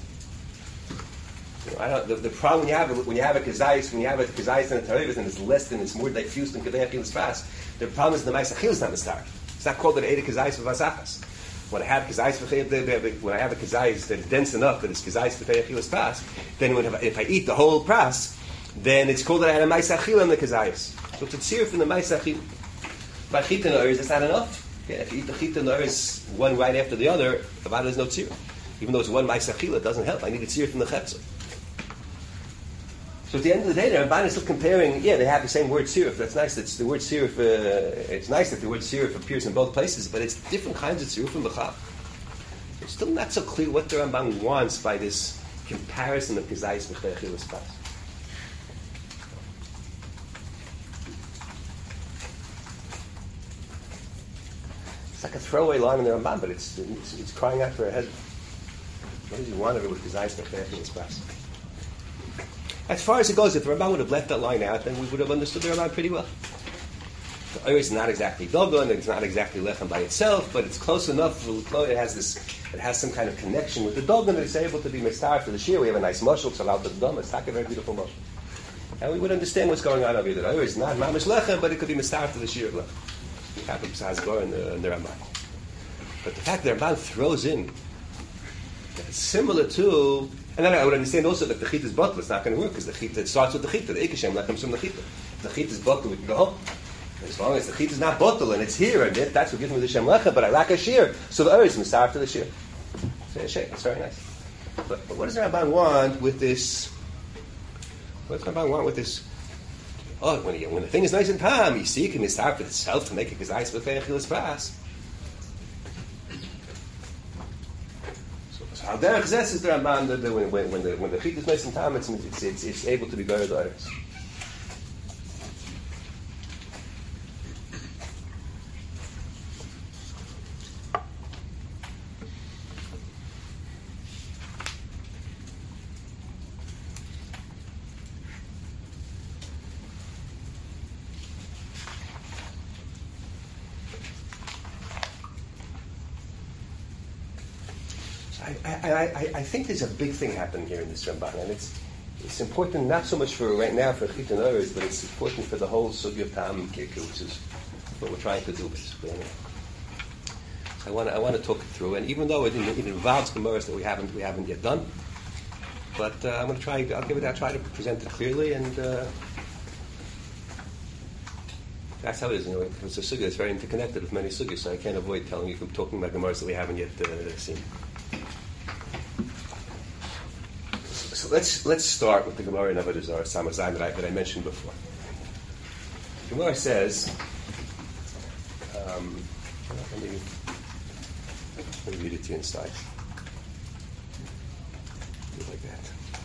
The problem when you have a Gezayis, and a Tarevus, and it's less than, it's more diffuse than B'Chlei Achilas Pas, the problem is the Ma'aseh Achila is not mistar. It's not called an Eid Gezayis V'Vasachas. When I have a kazayis that's dense enough that it's kazayis b'Chlei Achilas Pas, then if I eat the whole pras, then it's called that I had a ma'aseh achila in the kazayis. So it's a tziruf in the ma'aseh achila. By chita and oris, that's not enough. Yeah, if you eat the chita and oris one right after the other, about there's no tziruf. Even though it's one ma'aseh achila, it doesn't help. I need a tziruf in the chetzah. So at the end of the day, the Ramban is still comparing. Yeah, they have the same word tziruf. That's nice. It's the word tziruf. It's nice that the word tziruf appears in both places, but it's different kinds of tziruf in b'chav. It's still not so clear what the Ramban wants by this comparison of Gezayis B'Chlei Achilas Pas. It's like a throwaway line in the Ramban, but it's crying out for a head. What does he want of it with Gezayis B'Chlei Achilas Pas? As far as it goes, if the Ramban would have left that line out, then we would have understood the Ramban pretty well. The Oirez is not exactly dogon, it's not exactly lechem by itself, but it's close enough. It has some kind of connection with the dogon that it's able to be mistar for the shir. We have a nice mushal, it's allowed to the dom. It's not a very beautiful mushal, and we would understand what's going on over here. The Oirez is not mamish lechem, but it could be mistar for the shir of lechem. It happens as Gor in the Ramban. But the fact that the Ramban throws in that it's similar to. And then I would understand also that the chita is bottle. It's not going to work because the chita starts with the chita. The ikashem that comes from the chita. The chita is bottle. We can go home. As long as the chita is not bottle and it's here, and that's what gives me the shem lechem. But I lack a shear, so the oris must start to the shear. So it's very nice. But what does the Ramban want with this? What does the Ramban want with this? Oh, when the thing is nice and tam, you see, it can start with itself to make it Gezayis B'Chlei Achilas Pas. Al derech zes is the Ramban that when the chit is nice and tam, it's able to be gored oris. I think there's a big thing happening here in this Ramban, and it's important not so much for right now for Chit and Oris, but it's important for the whole Sugi of Tam and Kirku, which is what we're trying to do basically. So I want to talk it through, and even though it involves Gemaras that we haven't yet done, but I'm going to try. I'll try to present it clearly, and that's how it is. It's a Sugi that's very interconnected with many Sugis, so I can't avoid talking about Gemaras that we haven't yet seen. So let's start with the Gemara in Avodah Zarah Samach Zayin that I mentioned before. The Gemara says, let me read it to you inside. Do it like that.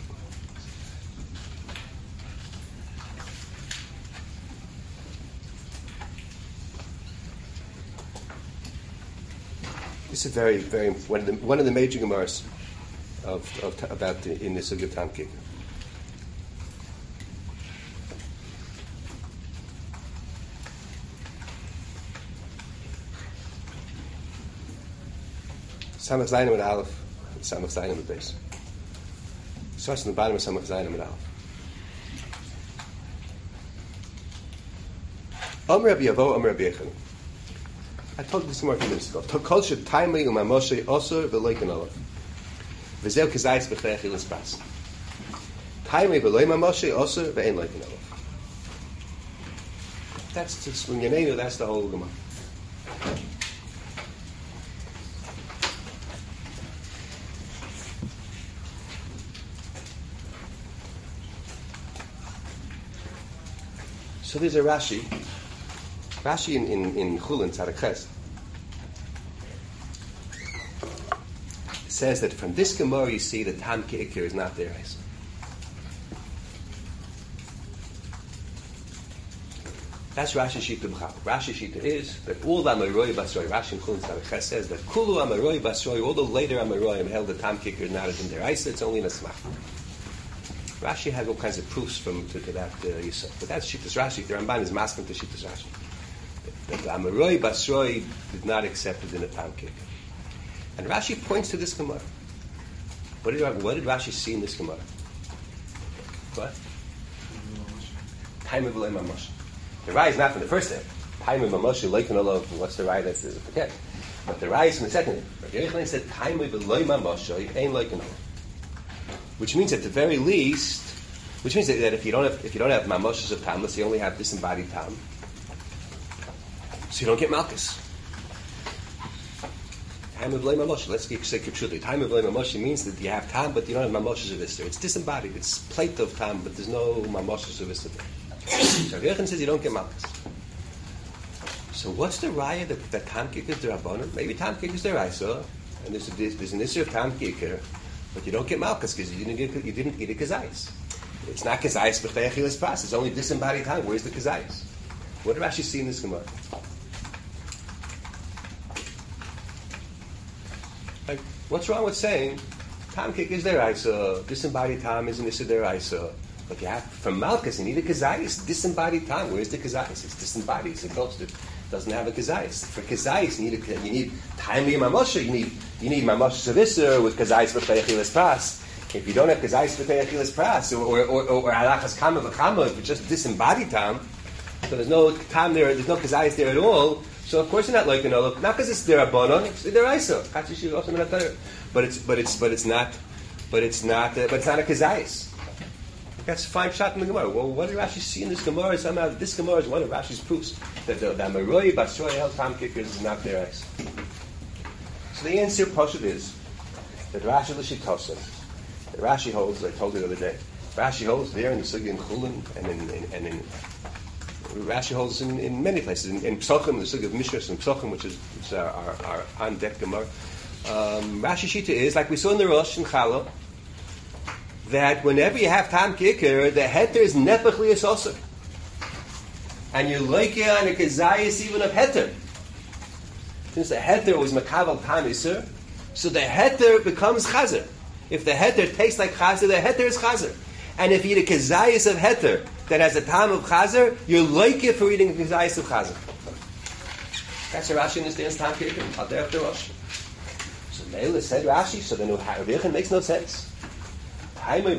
This is very, very one of the major Gemaras in the Sugi of Tam Kik. Samach Zayin with Aleph, Samach Zayin with Beis. starts in the bottom of Samach Zayin Amid Aleph. Amr Rabbi Yavo, Amr Rabbi Yechon. I told you this more a few minutes ago. Kol shetaimei umamoshe osor v'leiken olav. V'zeu kizayis b'chlei achilas pras. Taimei v'lei mamoshe osor v'ein leiken olav. That's just, when you know, that's the whole Gemara. So there's a Rashi. Rashi in Chulin, Tzaddik Ches, says that from this Gemara you see that Tam Ke'ikir is not there. That's Rashi Shita B'chal. Rashi Shita is that all the Amaroi Basroi, Rashi in Chulin Tzaddik Ches says that Kulu Amaroi Basroi, all the later Amaroi held that Tam Ke'ikir is not in Deraisa, it's only in a Smach. Rashi has all kinds of proofs to that Yisod. But that's Shita's Rashi. The Ramban is masking to Shita's Rashi. That the Amaroi Basroi did not accept it in a Tam Ke'ikir. And Rashi points to this Gemara. What did Rashi see in this Gemara? What? Time of V'lei Mamosh. The Rai is not from the first step. Time of Mamosh, Leiken Olav, what's the Rai that's forget. But the Rai is from the second step. Rabbi Yochanan said, Time of V'lei Mamosh, ain't Leiken Olav. Which means at the very least, which means that if you don't have mamoshes of tam, you only have disembodied tam, so you don't get malchus. Time of blame mamosh. Let's say kipshuti. Time of blame mamosh means that you have tam, but you don't have mamoshes of ister. It's disembodied. It's plate of tam, but there's no mamoshes of ister. So Yechon says you don't get malchus. So what's the raya that tam kikir is derabanan? Maybe tam kikir is deraisa, and there's an issue of tam kikir. But you don't get malchus because you didn't eat a kazayis. It's not kazayis b'chlei achilas pas. It's only disembodied time. Where's the kazayis? What did Rashi see in this Gemara? Like, what's wrong with saying tam kik is deraisa, disembodied time is an issue deraisa? But you have from malchus you need a kazayis. Disembodied time. Where's the kazayis? It's disembodied. It's a ghost. It doesn't have a kazayis. For kazayis you need timely mamosha. You need mamosha sevisser with kazayis b'chlei achilas pras. If you don't have kazayis b'chlei achilas pras or halachas kama v'chama, if it's just disembodied time, so there's no time there. There's no kazayis there at all. So of course you're not like an olav. Not because it's derabanan. It's deraisa. But it's not a kazayis. That's a fine shot in the Gemara. Well, what did Rashi see in this Gemara? Somehow this Gemara is one of Rashi's proofs that the Amaroi Basroi held Tam Kikir is not their eyes. So the answer, Pashut, is that Rashi L'Shitosa, that Rashi holds, I told you the other day, Rashi holds there in the Sugi in Chulin and in Rashi holds in many places. In Psochim, the Sugi of Mishras and Psochim, which is our on-deck Gemara. Rashi Shita is, like we saw in the Rosh and Chala, that whenever you have Tam Kikir, the heter is Nepach Lias Osir. And you like it on a Kazayas even of heter. Since the heter was Makaval Tam Isur, so the heter becomes Chazer. If the heter tastes like Chazer, the heter is Chazer. And if you eat a Kazayas of heter that has a Tam of Chazer, you like it for eating a Kazayas of Chazer. That's how Rashi understands Tam Kikir. Out there after Rosh. So Meila said Rashi, so then Ravichan makes no sense. Who cares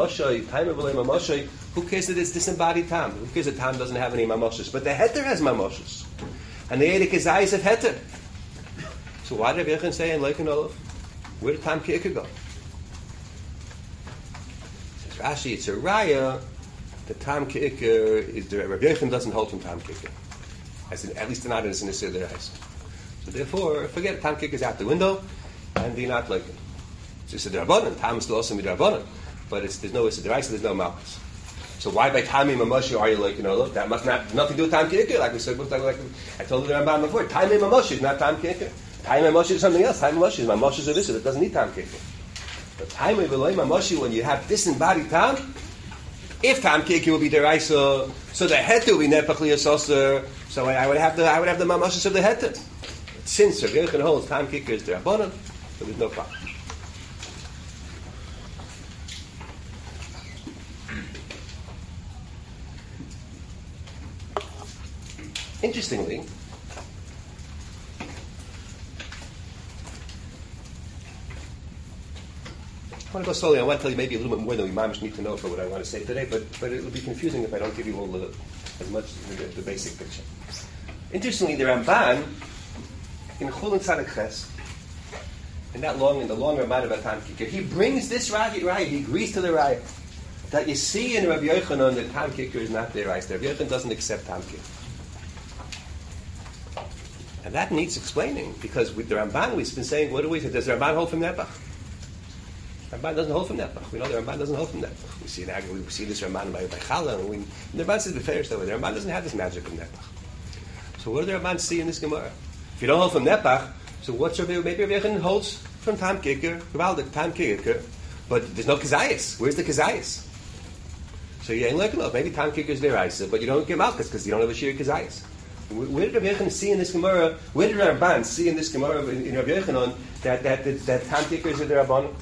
that it's disembodied tam? Who cares that tam doesn't have any mamoshes? But the heter has mamoshes. And they ate a kazayis of heter. So why did Ravichan say in Leiken Olav? Where did Tam Kikir go? Says Rashi, it's a raya that Tam Kikir is the Ravichan doesn't hold from Tam Kikir. At least not as an issue of their eyes. So therefore, forget Tam Kikir is out the window, and do not Leiken. It's a derabanan. Tam is still also derabanan, but there's no deraisa, there's no malchus. So why by Tami Mamoshi are you like that must not nothing to do with Tam Kikir? Like we said, like I told the Ramban before, Tami Mamoshi is not Tam Kikir. Tami Mamoshi is something else. Tami Mamoshi is Mamoshi is a visa that doesn't need Tam Kikir. But Tami V'loi Mamoshi, when you have disembodied Tam, if Tam Kikir will be deraisa, so the heter will be Nepach Lias Osir. So I would have the Mamoshis of the heter. Since Rav Yochanan holds Tam Kikir is derabanan, so there's no problem. Interestingly, I want to go slowly. I want to tell you maybe a little bit more than we mamish need to know for what I want to say today, but it will be confusing if I don't give you all as much the basic picture. Interestingly, the Ramban in Chulin Tzadik Ches, in the longer Ramban about Tam Kippur, he brings this raya. He agrees to the raya that you see in Rabbi Yochanan that Tam Kippur is not their rice. Rabbi Yochanan doesn't accept Tam Kippur. And that needs explaining, because with the Ramban we've been saying, what do we say? Does the Ramban hold from Nebuch? The Ramban doesn't hold from Nebuch. We know the Ramban doesn't hold from Nebuch. We see this Ramban by Chala, and the Ramban says the fair that way. The Ramban doesn't have this magic of Nebuch. So what do the Ramban see in this Gemara? If you don't hold from Nebuch, so what's maybe Rabbi Yochanan holds from Tam Kippur, Tam Kippur, but there's no Kazayas. Where's the Kazayas? So you ain't looking up. Maybe Tam Kippur is their Isa, but you don't get Malchus because you don't have a Shir Kazayas. Where did Rabbi Yochanan see in this Gemara? Where did Ramban see in this Gemara in Rabbi Yochanan that Tam Kippur is their Rabban?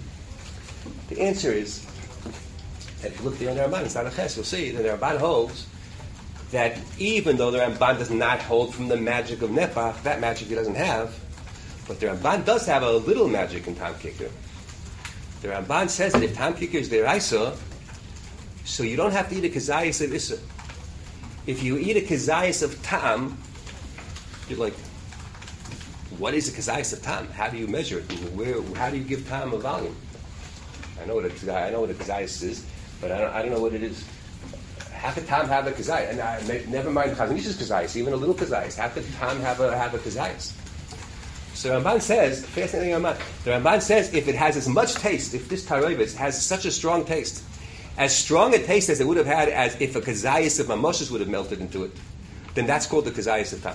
The answer is that if you look there in the Ramban, it's not a ches. You'll see that the Ramban holds that even though the Ramban does not hold from the magic of Nebuch, that magic he doesn't have, but the Ramban does have a little magic in Tam Kippur. The Ramban says that if Tam Kippur is their Isa, so you don't have to eat a kazayas of Issa. If you eat a kazayas of Tam, you're like, what is a kazayas of Tam? How do you measure it? How do you give Tam a volume? I know what a kazayas is, but I don't know what it is. How could Tam have a kazayas? And never mind Chazonish's kazayas, even a little kazayas. How could Tam have a kazayas? So Ramban says, fascinating Ramban. The Ramban says if it has as much taste, if this taroivis has such a strong taste, as strong a taste as it would have had as if a kazayas of mamoshes would have melted into it, then that's called the kazayas of Tam.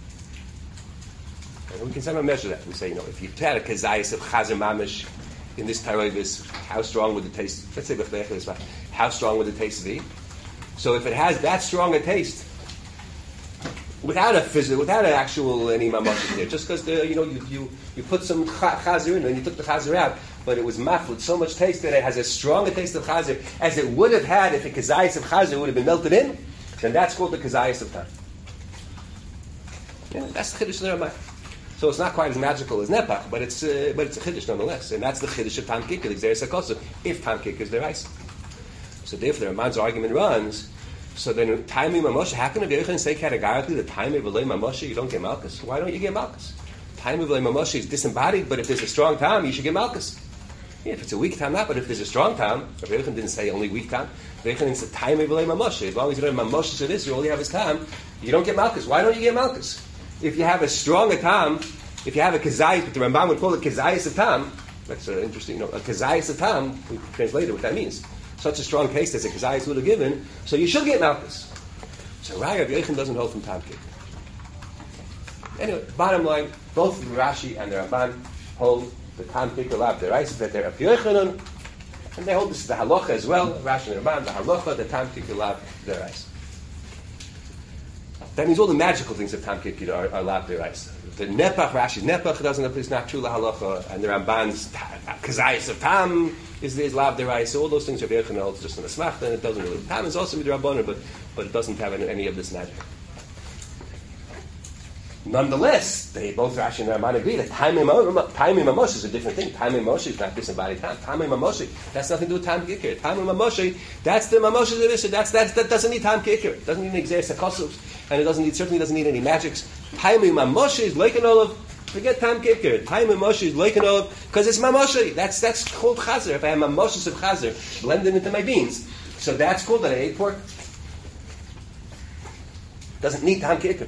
And we can somehow measure that. We say, if you had a kazayas of chazer mamish in this taroivis, how strong would the taste? Let's say how strong would the taste be? So if it has that strong a taste, without an actual any mamoshes there, just because you put some chazer in and you took the chazer out, but it was maf with so much taste that it has as strong a taste of chazer as it would have had if a kazayas of chazer would have been melted in, then that's called the kazayas of Tam. Yeah, that's the chiddush of the Ramban. So it's not quite as magical as Nebuch, but it's a chiddush nonetheless, and that's the chiddush of Tam Kippur, the Gzeres HaKosov, if Tam Kippur is their rice. So therefore, the Ramban's argument runs. So then, Taimei Mamoshe, how can Rabbi Yochanan say categorically that Taimei V'lei Mamoshe you don't get Malchus? Why don't you get Malchus? Taimei V'lei Mamoshe is disembodied, but if there's a strong Tam, you should get Malchus. Yeah, if it's a weak Tam, not, but if there's a strong Tam, Rabbi Yochanan didn't say only weak Tam. Rabbi Yochanan said Taimei V'lei Mamoshe. As long as you don't have Mamoshe to this, all you have is Tam, you don't get Malchus. Why don't you get Malchus? If you have a strong Tam, if you have a Kazayas, but the Ramban would call it Kazayas of Tam, that's interesting, a Kazayas of Tam, we translate it what that means. Such a strong case as a Kazayas would have given, so you should get Malchus. So Rabbi Yochanan doesn't hold from Tam Kippur. Anyway, bottom line, both Rashi and the Ramban hold the Tam Kippur lav deraisa, that they're Rabbi Yochanan, and they hold this the halacha as well. Rashi and Ramban, the halacha, the Tam Kippur lav deraisa. That means all the magical things of Tam Kippur are lav deraisa. The Nebuch, Rashi's Nebuch doesn't, it's not true la halacha, and the Ramban's Kazayas of Tam is lav deraisa. All those things Rabbi Yochanan holds just in the smachta, and it doesn't really. Tam is also with the Rabbanan, but it doesn't have any of this magic. Nonetheless, they both Rashi and Ramban agree that Taimei Mamoshe is a different thing. Taimei Mamoshe is not disembodied Tam. Taimei Mamoshe, that's nothing to do with Tam Kippur. Taimei Mamoshe, that's the Mamoshe of the Visha. That doesn't need Tam Kippur. It doesn't need an Gzeres HaKosov, and it certainly doesn't need any magics. Taimei Mamoshe is like an olive. Forget Tam Kippur. Taimei Mamoshe is like an olive because it's Mamoshe. That's called Chazer. If I have Mamoshes of Chazer blended into my beans, so that's called that I ate pork. Doesn't need Tam Kippur.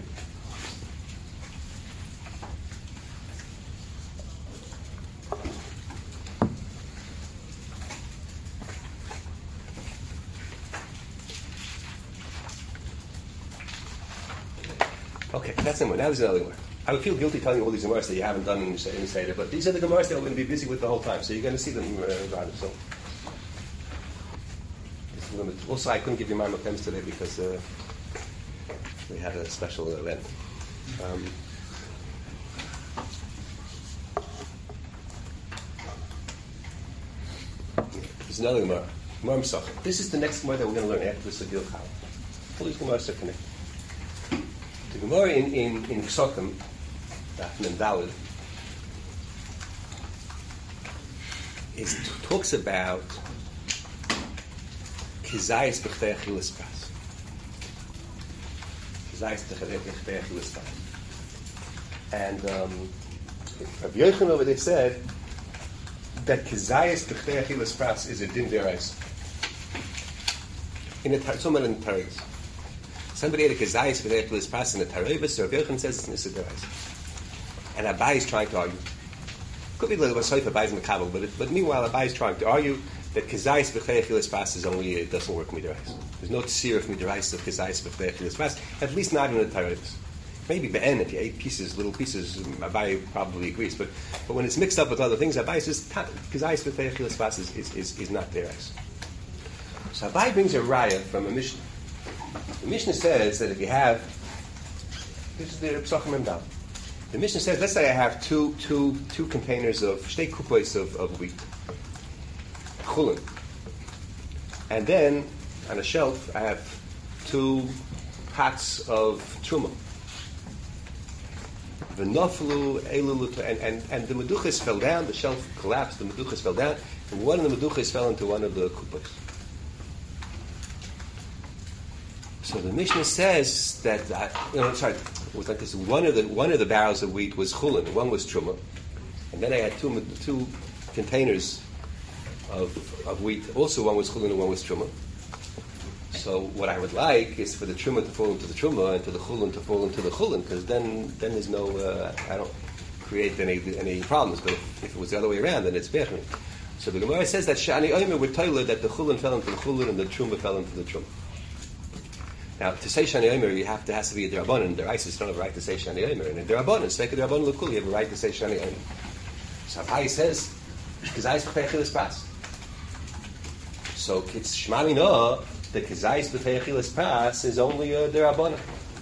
Okay, that's the one. Now there's another one. I would feel guilty telling you all these Gemaras that you haven't done in the Seder, but these are the Gemaras that we're going to be busy with the whole time, so you're going to see them regardless. So, also, I couldn't give you my Makems today because we had a special event. There's another Gemara. Gemara Mesachim. This is the next Gemara that we're going to learn after the Segil Chal. All these Gemaras are connected. The Gemara in Pesachim, Daf Mem Daled, talks about kizayis b'chtei achilas pras. Kizayis b'chtei achilas pras. And Rabbi Yochanan over there said that kizayis b'chtei achilas pras is a din deraisa. In the Tarayis. Somebody ate a kizayis b'chtei achilas pras in the Tarayis, so Rabbi Yochanan says it's a deraisa. And Abai is trying to argue. Could be a little bit sorry for Abai's Makabel, but meanwhile Abai is trying to argue that kizayis b'chtei achilas pras is only, it doesn't work midiraisa. There's no tzir of midiraisa of kizayis b'chtei achilas pras, at least not in the Tarayis. Maybe be'en, if you ate little pieces, Abai probably agrees. But when it's mixed up with other things, Abai says kizayis b'chtei achilas pras is not deraisa. So Abai brings a raya from a Mishnah. The Mishnah says that if you have, this is the Psachim Emdal. The Mishnah says, let's say I have two containers of shtei kupos of wheat, chulin, and then on a shelf I have 2 pots of truma. V'noflu elulu, and the meduchas fell down. The shelf collapsed. The meduchas fell down, and one of the meduchas fell into one of the kupos. So the Mishnah says that was like this. One of the barrels of wheat was chulin, one was truma, and then I had two containers of wheat. Also, one was chulin and one was truma. So what I would like is for the truma to fall into the truma and to the chulin to fall into the chulin, because then there's no I don't create any problems. But if it was the other way around, then it's bechmi. So the Gemara says that shani oimer would tell that the chulin fell into the chulin and the truma fell into the truma. Now, to say Shani Omer, has to be a Derabanan. The Isis don't have a right to say Shani Omer. And a Derabanan, Sveka Derabanan L'Kul, you have a right to say Shani Omer. So Abai says, Kizayis B'chtei Achilas Pras. So it's Shmami no, the Kizayis B'chtei Achilas Pras is only a Derabanan.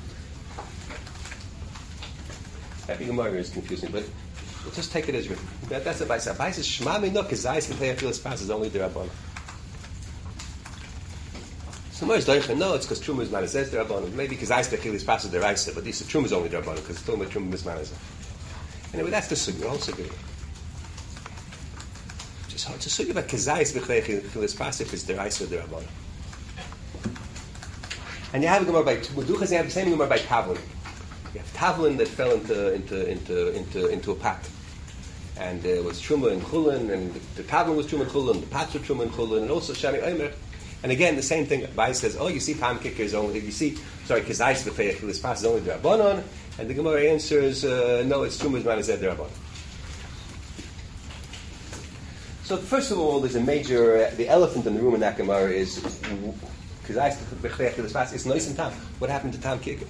That Gemara is confusing, but we'll just take it as written. That's what Abai says. Abai says, Shmami no, Kizayis B'chtei Achilas Pras is only Derabanan. So no, it's because truma is manazeh derabanan. Maybe because Kizayis b'chtei achilas pras is deraisa, but this truma is only derabanan because it's talking about truma is manazeh. Anyway, that's the sugya. Also good. Just hard to sugya about kizayis b'chtei achilas pras if it's deraisa derabanan. And you have a gemara by meduchas. You have the same gemara by tavlin. You have tavlin that fell into a pot, and there was truma and chulin, and the tavlin was truma and chulin, the pots were truma and chulin, and also shani omer. And again, the same thing. Abai says, "Oh, you see, tam kicker is only. Kizayis b'chtei achilas pras is only derabanan." And the Gemara answers, "No, it's truma manazeh derabanan." So first of all, there's a major. The elephant in the room in that Gemara is kizayis b'chtei achilas pras. It's nois and tam. What happened to tam kicker?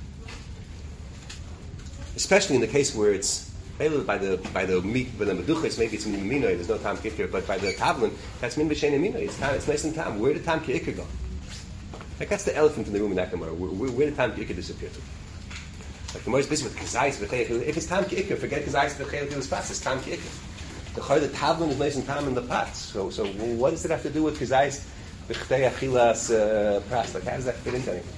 Especially in the case where it's by the meat, by the meduchas, maybe it's min minoi. There's no tam kicker, but by the tavlin, that's min b'shein minoi. It's nice and tam. Where did tam kicker go? Like that's the elephant in the room in that Gemara. Where did tam kicker disappear to? Like the Gemara is busy with kizayis b'chtei. If it's tam kicker, forget kizayis b'chtei achilas pras. It's tam kicker. The tavlin is nice and tam in the pots. So what does it have to do with kizayis b'chtei achilas pras? Like how does that fit into anything?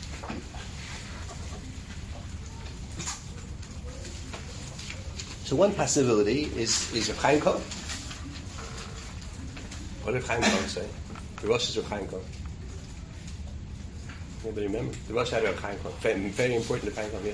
So one possibility is Rav Chaim Kohen. What did Rav Chaim Kohen say? The Rosh is Rav Chaim Kohen. Anybody remember? The Rosh had Rav Chaim Kohen. Very important Rav Chaim Kohen.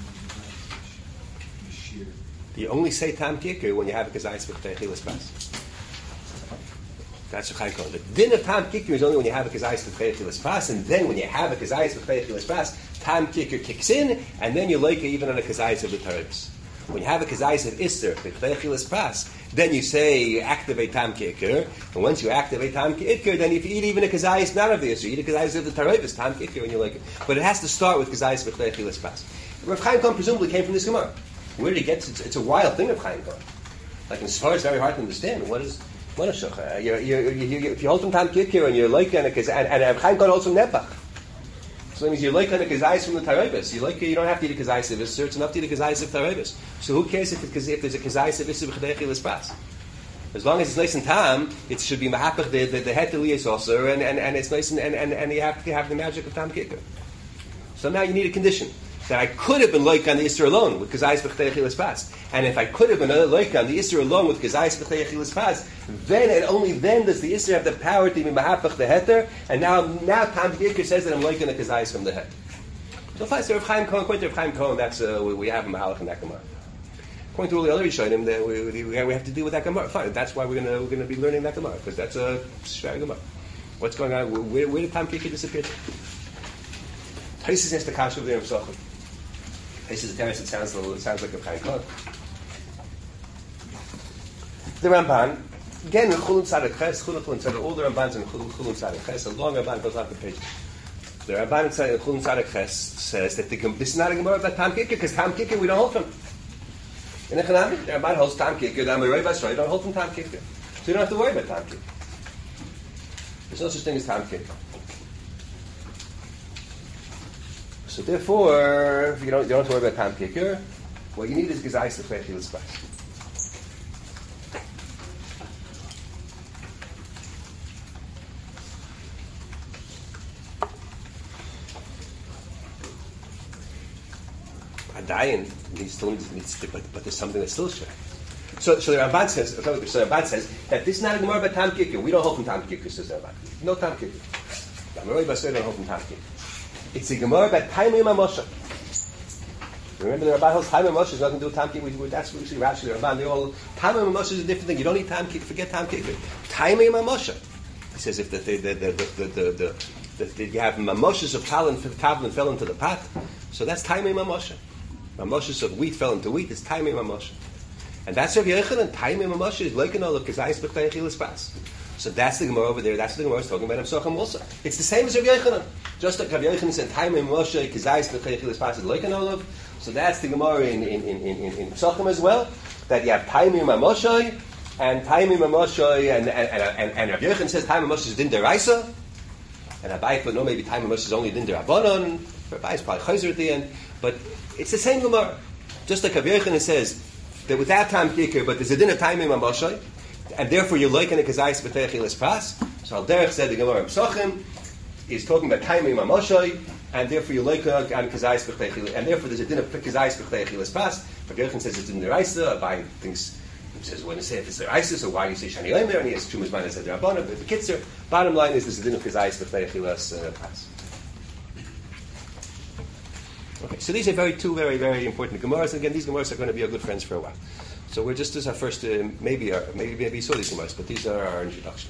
Yeah. You only say Tam Kicker when you have a Kizayis B'chtei Achilas Pras. That's Rav Chaim Kohen. The din of Tam Kicker is only when you have a Kizayis B'chtei Achilas Pras, and then when you have a Kizayis B'chtei Achilas Pras, Tam Kicker kicks in, and then you like it even on a Kizayis of the Tarabis. When you have a kizayis of Isser, b'chtei achilas pras, then you say activate tam kicker, and once you activate tam kicker, then if you eat even a kizayis not of the Isser, you eat a kizayis of the Tarayvis, tam kicker, and you like it. But it has to start with kizayis b'chtei achilas pras. Rav Chaim Kohen presumably came from this Gemara. Where did he get? It's a wild thing of Chaim Kohen. Like in Sfar, it's very hard to understand. What is shachar? If you hold from tam kicker and you're like and Rav Chaim Kohen holds from nepach. So that means you like on a kazayis from the Tarayvis. You don't have to eat a kazayis of Isser. It's enough to eat a kazayis of Tarayvis. So who cares if there's a kazayis of Isser b'chtei achilas pras? As long as it's nice and tam, it should be mahapach the het eliyas also, and it's nice and you have to have the magic of tam kicker. So now you need a condition. that I could have been like on the Isser alone with Kazayis B'chtei Achilas Pas. And if I could have been like on the Isser alone with Kazayis B'chtei Achilas Pas, then and only then does the Isser have the power to be Mahapach the Heter, and now Tam Gikr says that I'm like on the Kazayis from the Heter. So if I say Rav Chaim Cohen, according to Rav Chaim Cohen, that's, we have a Mahalach in that Gemara. According to all the other Rishonim, that we have to deal with that Gemara. Fine, that's why we're going to be learning that Gemara, because that's a Shvar Gemara. What's going on? Where did Tam Gikr disappear to? Taisus has the Kasha of the Yom Sochem. This is a terrace that sounds like a Chaim Cohen. The Ramban, again in Chulun Tzaddik Ches, all the Rambans in Chulun Tzaddik Ches, a long Ramban goes on the page. The Ramban in Chulun Tzaddik Ches says that this is not a Gemara about Tam Kikar, because Tam Kikar we don't hold from. In Echanami, the Ramban holds Tam Kikar, the Amirei Basra, don't hold from Tam Kikar. So you don't have to worry about Tam Kikar. There's no such thing as Tam Kikar. So therefore, if you don't have to worry about Tam Kikar, what you need is Gezayis L'Fei Achilas Pas. Adayin but there's something that's still share. So the Ramban says that this is not a Gemara about Tam Kikar. We don't hold from Tam Kikar, says the Ramban. No Tam Kikar. The Amirei Basra don't hold from Tam Kikar. It's a Gemara about Taimim HaMoshe. Remember the Ramban holds Taimim HaMoshe has nothing to do with Tam Kikar. That's what we see Rashi, the Ramban. They all Taimim HaMoshe is a different thing. You don't need Tam Kikar. Forget Tam Kikar. Taimim HaMoshe. He says if you have Mamoshes of Talon fell into the pot, so that's Taimim HaMoshe. Mamoshes of wheat fell into wheat. It's Taimim HaMoshe. And that's Rav Yochanan. Taimim HaMoshe is like an olav Kazayis B'chtei Achilas Pas. So that's the Gemara over there. That's the Gemara is talking about Amsochem also. It's the same as Rav Yochanan. Just like Rav Yochanan said, Taimim Moshe Kazayis B'chtei Achilas Pas is like an olav. So that's the Gemara in Amsochem as well. That you have Taimim Moshe and Taimim Moshe and Rav Yochanan says Taimim Moshe is din deraisa. And Abai but no, maybe Taimim Moshe is only din derabanan. Abai is probably chayzer at the end, but it's the same Gemara. Just like Rav Yochanan says that without Tam Kikar, but there's a din of Taimim Moshe. And therefore you're like in a Kazayis B'chtei Achilas Pas. So Al Derech said the Gemara Pesachim is talking about Taimim HaMoshe, and therefore you're like on Kazayis B'chtei Achilas, and therefore there's a din of Kazayis B'chtei Achilas Pas. But Gerchen says it's in the Raisa. Abai thinks, says when to say if it's the Raisa, so why do you say Shani Omer? And he has Chumash Man and said Rabbanah. But the Kitzer, bottom line is there's a din of Kazayis B'chtei Achilas Pas. Okay, so these are two very, very important Gemaras. And again, these Gemaras are going to be our good friends for a while. So we're just as our first, maybe you saw these Gemaras, but these are our introduction.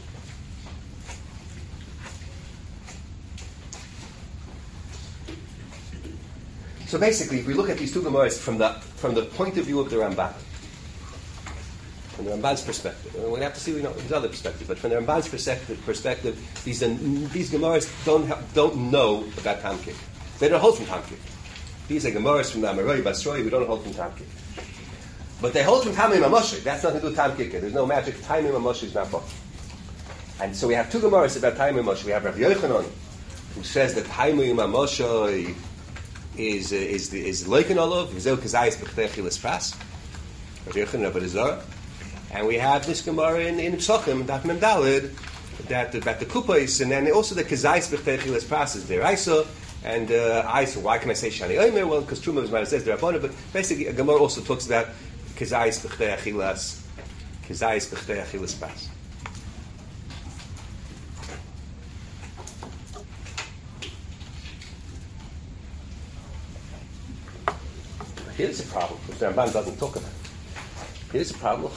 So basically, if we look at these two Gemaras from the point of view of the Ramban, from the Ramban's perspective, we're going to have to see his other perspective, but from the Ramban's perspective, these Gemaras don't know about Tam Kikar. They don't hold from Tam Kikar. These are Gemaras from the Amirei Basroi. We don't hold from Tam Kikar. But they hold from Taimim HaMoshe. That's nothing to do with Tam Kikar. There's no magic. Taimim HaMoshe is not both. And so we have two Gemaras about Taimim HaMoshe. We have Rav Yochanan, who says that Taimim HaMoshe is like an olav, V'zeu Kazayis B'chtei Achilas Pas. Rav Yochanan Rabbi Zara. And we have this Gemara in Pesachim, Daf Mem Daled, that about the Kupos, and then also the Kazayis B'chtei Achilas Pas is deraisa. And so why can I say Shani Omer? Well, because Truma Zman says the Rabbanah, but basically a Gemara also talks about Kazayis B'chtei Achilas Pas. Here's a problem, which the Ramban doesn't talk about. Here's a problem.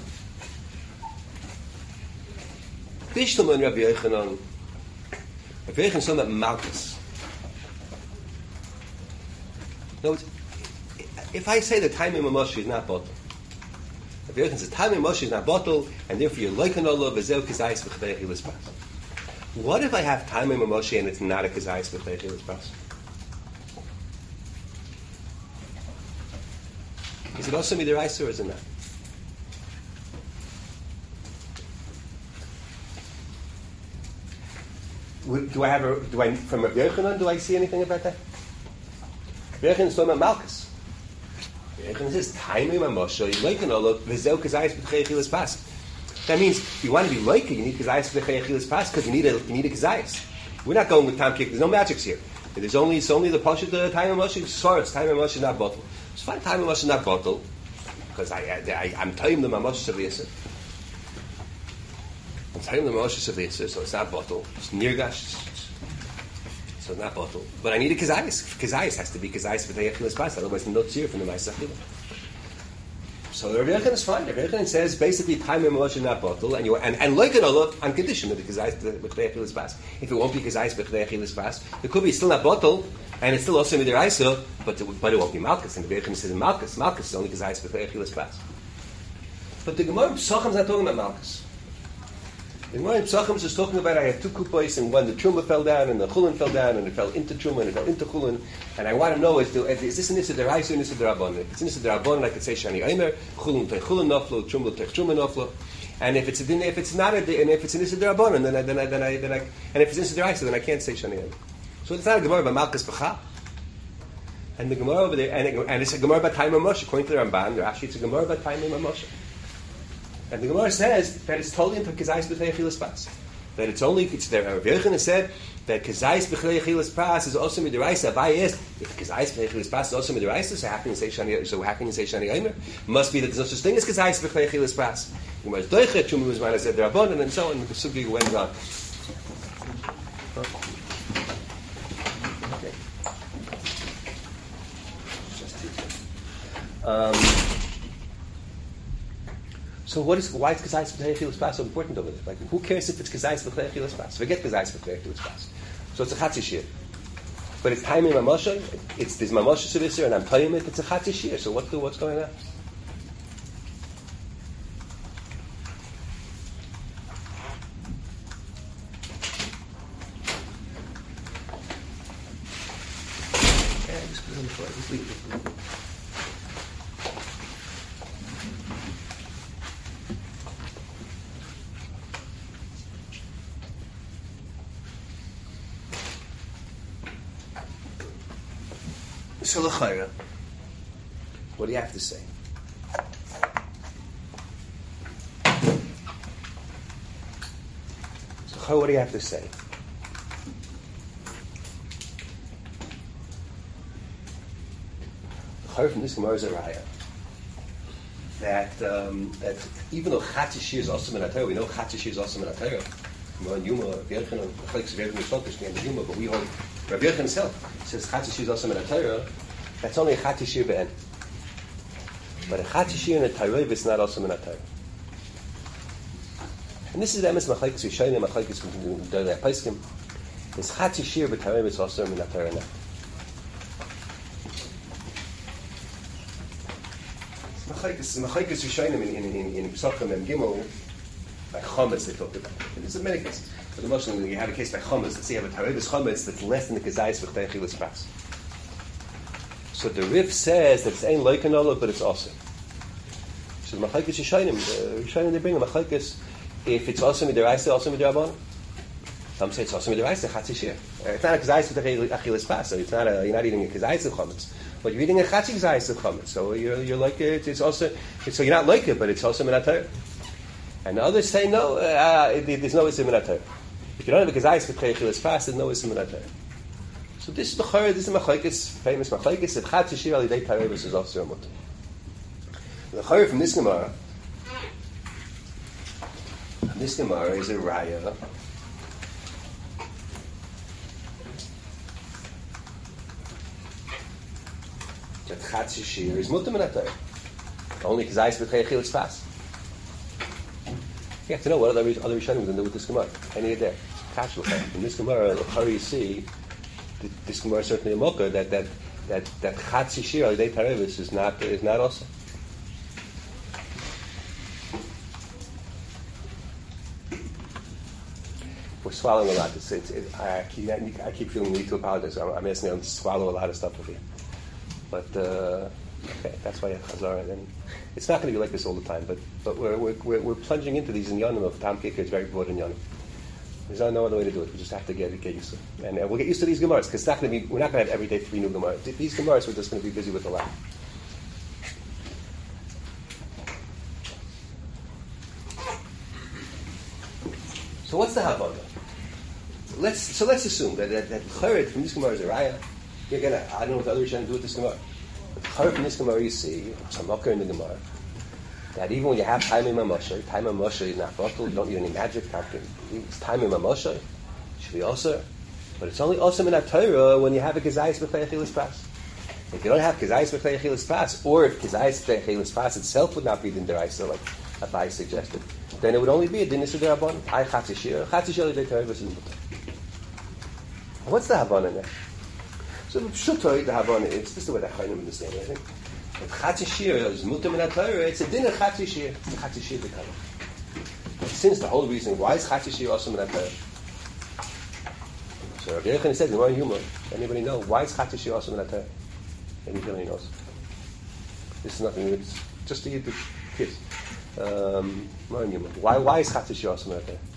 Bishlam and Rabbi Yochanan. Rabbi Yochanan is talking about Malchus. No, if I say that Taimim HaMoshe is not bottle, if Yochanan says Taimim HaMoshe is not bottle, and therefore you're like an olav, V'zeu Kazayis B'chtei Achilas Pas. What if I have Taimim HaMoshe and it's not a Kazayis B'chtei Achilas Pas? Is it also midiraisa or is it not? From Rabbi Yochanan, do I see anything about that? Rabbi Yochanan is talking about Malchus. Rabbi Yochanan says, Taimim HaMoshe, like an olav, V'zeu Kazayis B'chtei Achilas Pas. That means if you want to be like it, you need Kazayis B'chtei Achilas Pas because you need a Kazayis. We're not going with Tam Kikar. There's no magics here. It's only the Pasha the time of Moshe. Svaras time of Moshe is not bottle. It's fine. Time of Moshe is not bottle because I'm telling them Moshe Savisa. I'm telling them Moshe Savisa, so it's not bottle. It's nirgash. So it's not bottle. But I need a kazayis. Kazayis has to be kazayis for the Yechilas Bas. Otherwise, no tzir from the Ma'aseh. So the Rebbe Yochanan is fine. The Rebbe Yochanan says basically time and Moshe not bottle, and like it all on condition that the kazayis b'chdei achilas bas. If it won't be kazayis b'chdei achilas bas, it could be still not bottle, and it's still also midiraisa, but it won't be malchus. And the Rebbe Yochanan says malchus is only kazayis b'chdei achilas bas. But the Gemara Pesachim is not talking about malchus. The Gemara Pesachim is just talking about I had two kupos, and when the truma fell down, and the chulin fell down, and it fell into truma, and it fell into chulin, and I want to know is this an issa deraisa or an issa derabbanan? If it's an issa derabbanan, I could say shani aimer chulin tech chulin naflo, truma tech truma naflo, and if it's an issa derabbanan, then I and if it's an issa deraisa, then I can't say shani aimer. So it's not a Gemara about malchus b'cha, and the Gemara over there, and it's a Gemara about time of Moshe. According to the Ramban, actually it's a Gemara about time of Moshe. And the Gemara says that it's totally into Kazayis B'chdei Achilas Pas. That it's there. Rav Yochanan said that Kazayis B'chdei Achilas Pas is also midiraisa. Abai asked, if Kazayis B'chdei Achilas Pas is also midiraisa, so how can you say Shani Aimer? Must be that there's no such thing as Kazayis B'chdei Achilas Pas. The Gemara is Doichet, Shumi was mine, I said Rabbanan, and so on. The Sugi went on. Okay. So why is Kazayis B'chdei Achilas Pas so important over there? Like, who cares if it's Kazayis B'chdei Achilas Pas? Forget Kazayis B'chdei Achilas Pas. So it's a Chatzi Shir. But it's time in Mamosha, there's Mamosha Sevisir, and I'm telling you it's a Chatzi Shir. So what's going on? Yeah, just put it on the floor. Just leave it. So l'chayra, what do you have to say? So what do you have to say? L'chayra from this Gemara is a raya that even though Chatzi Shir is also min HaTorah, we know Chatzi Shir is also min HaTorah. Gemara and Yuma, Rav Yochanan, Chalek Zvev Mishlokish, and Yuma, but we hold Rav Yochanan himself says Chatzi Shir is also min HaTorah. That's only a Chatzi Shir be'en. But a Chatzi Shir in a Torah is not also min HaTorah. And this is the emes machlekes Rishonim, machlekes Gedolei HaPoskim. This Chatzi Shir b'Torah is also min HaTorah now. Machlekes Rishonim in Pesachim and Gimel, by Chometz they talked about. And there's many cases. But the Moshe, you had a case by Chometz. Let's say you have a Torah Chometz that's less than the Kazayis B'chdei Achilas Pas. So the Rif says that it's ain't like an olive, but it's awesome. So the Machlekes Rishonim they bring a Machlekes if it's awesome midiraisa, awesome midirabbanan. Some say it's awesome midiraisa, Chatzi Shir. It's not a Kazayis B'chdei Achilas Pas, so you're not eating a Kazayis of Chometz, but you're eating a Chatzi Kazayis of Chometz. So you're like it's also so you're not like it, but it's also min HaTorah. And others say no, there's no Issa min HaTorah. If you don't have a Kazayis B'chdei Achilas Pas, there's no Issa min HaTorah. So this is a machlekes, famous machlekes, that Chatzi Shir alidei Tarevis is also a mutter. The chayr from this Gemara is a raya that Chatzi Shir is mutter min HaTorah. Only Kazayis B'chdei Achilas Pas. You have to know what other Rishonim can do with this Gemara. Any of that. From this Gemara, the chayr you see. This Gemara is certainly a mocha that Chatzi Shir alidei Tarevis is not also. We're swallowing a lot. I keep feeling the need to apologize. I'm asking them to swallow a lot of stuff with you. But okay, that's why I chazar. And it's not going to be like this all the time. But we're plunging into these inyanim of Tam Kikar. It's very broad inyanim. There's no other way to do it. We just have to get used to it. And we'll get used to these Gemaras, because we're not going to have every day 3 new Gemaras. These Gemaras, we're just going to be busy with a lot. So what's the Havana? let's assume that Chayr from this Gemara is a Raya. You're gonna, I don't know what the other Rishonim do with this Gemara. But Chayr from this Gemara, you see, some Makar in the Gemara, that even when you have time in Mamosha is not bottled, you don't need any magic. It's time in Mamosha, it should be also. But it's only awesome in Torah when you have a Gezayis B'Chlei Achilas Pas. If you don't have Gezayis B'Chlei Achilas Pas, or if Gezayis B'Chlei Achilas Pas itself would not be Din Deraisa, like Abai suggested, then it would only be a Din Yisur Derabon. I Chatzishir L'Dei Torah versus Mutar. What's the Havana there? So Pshuto, the Havana is, this is the way the Chayim understand it, I think. If Chatzishir is Mutar Min HaTorah, it's a Din of Chatzishir. It's a Chatzishir B'Torah. Since the whole reason, why is Chatzishir awesome in HaTorah? So Rabbi Yochanan says, "More humor." Anybody know why is Chatzishir awesome in HaTorah? Anybody knows? This is nothing. It's just to eat the kids. More humor. Why is Chatzishir awesome in HaTorah?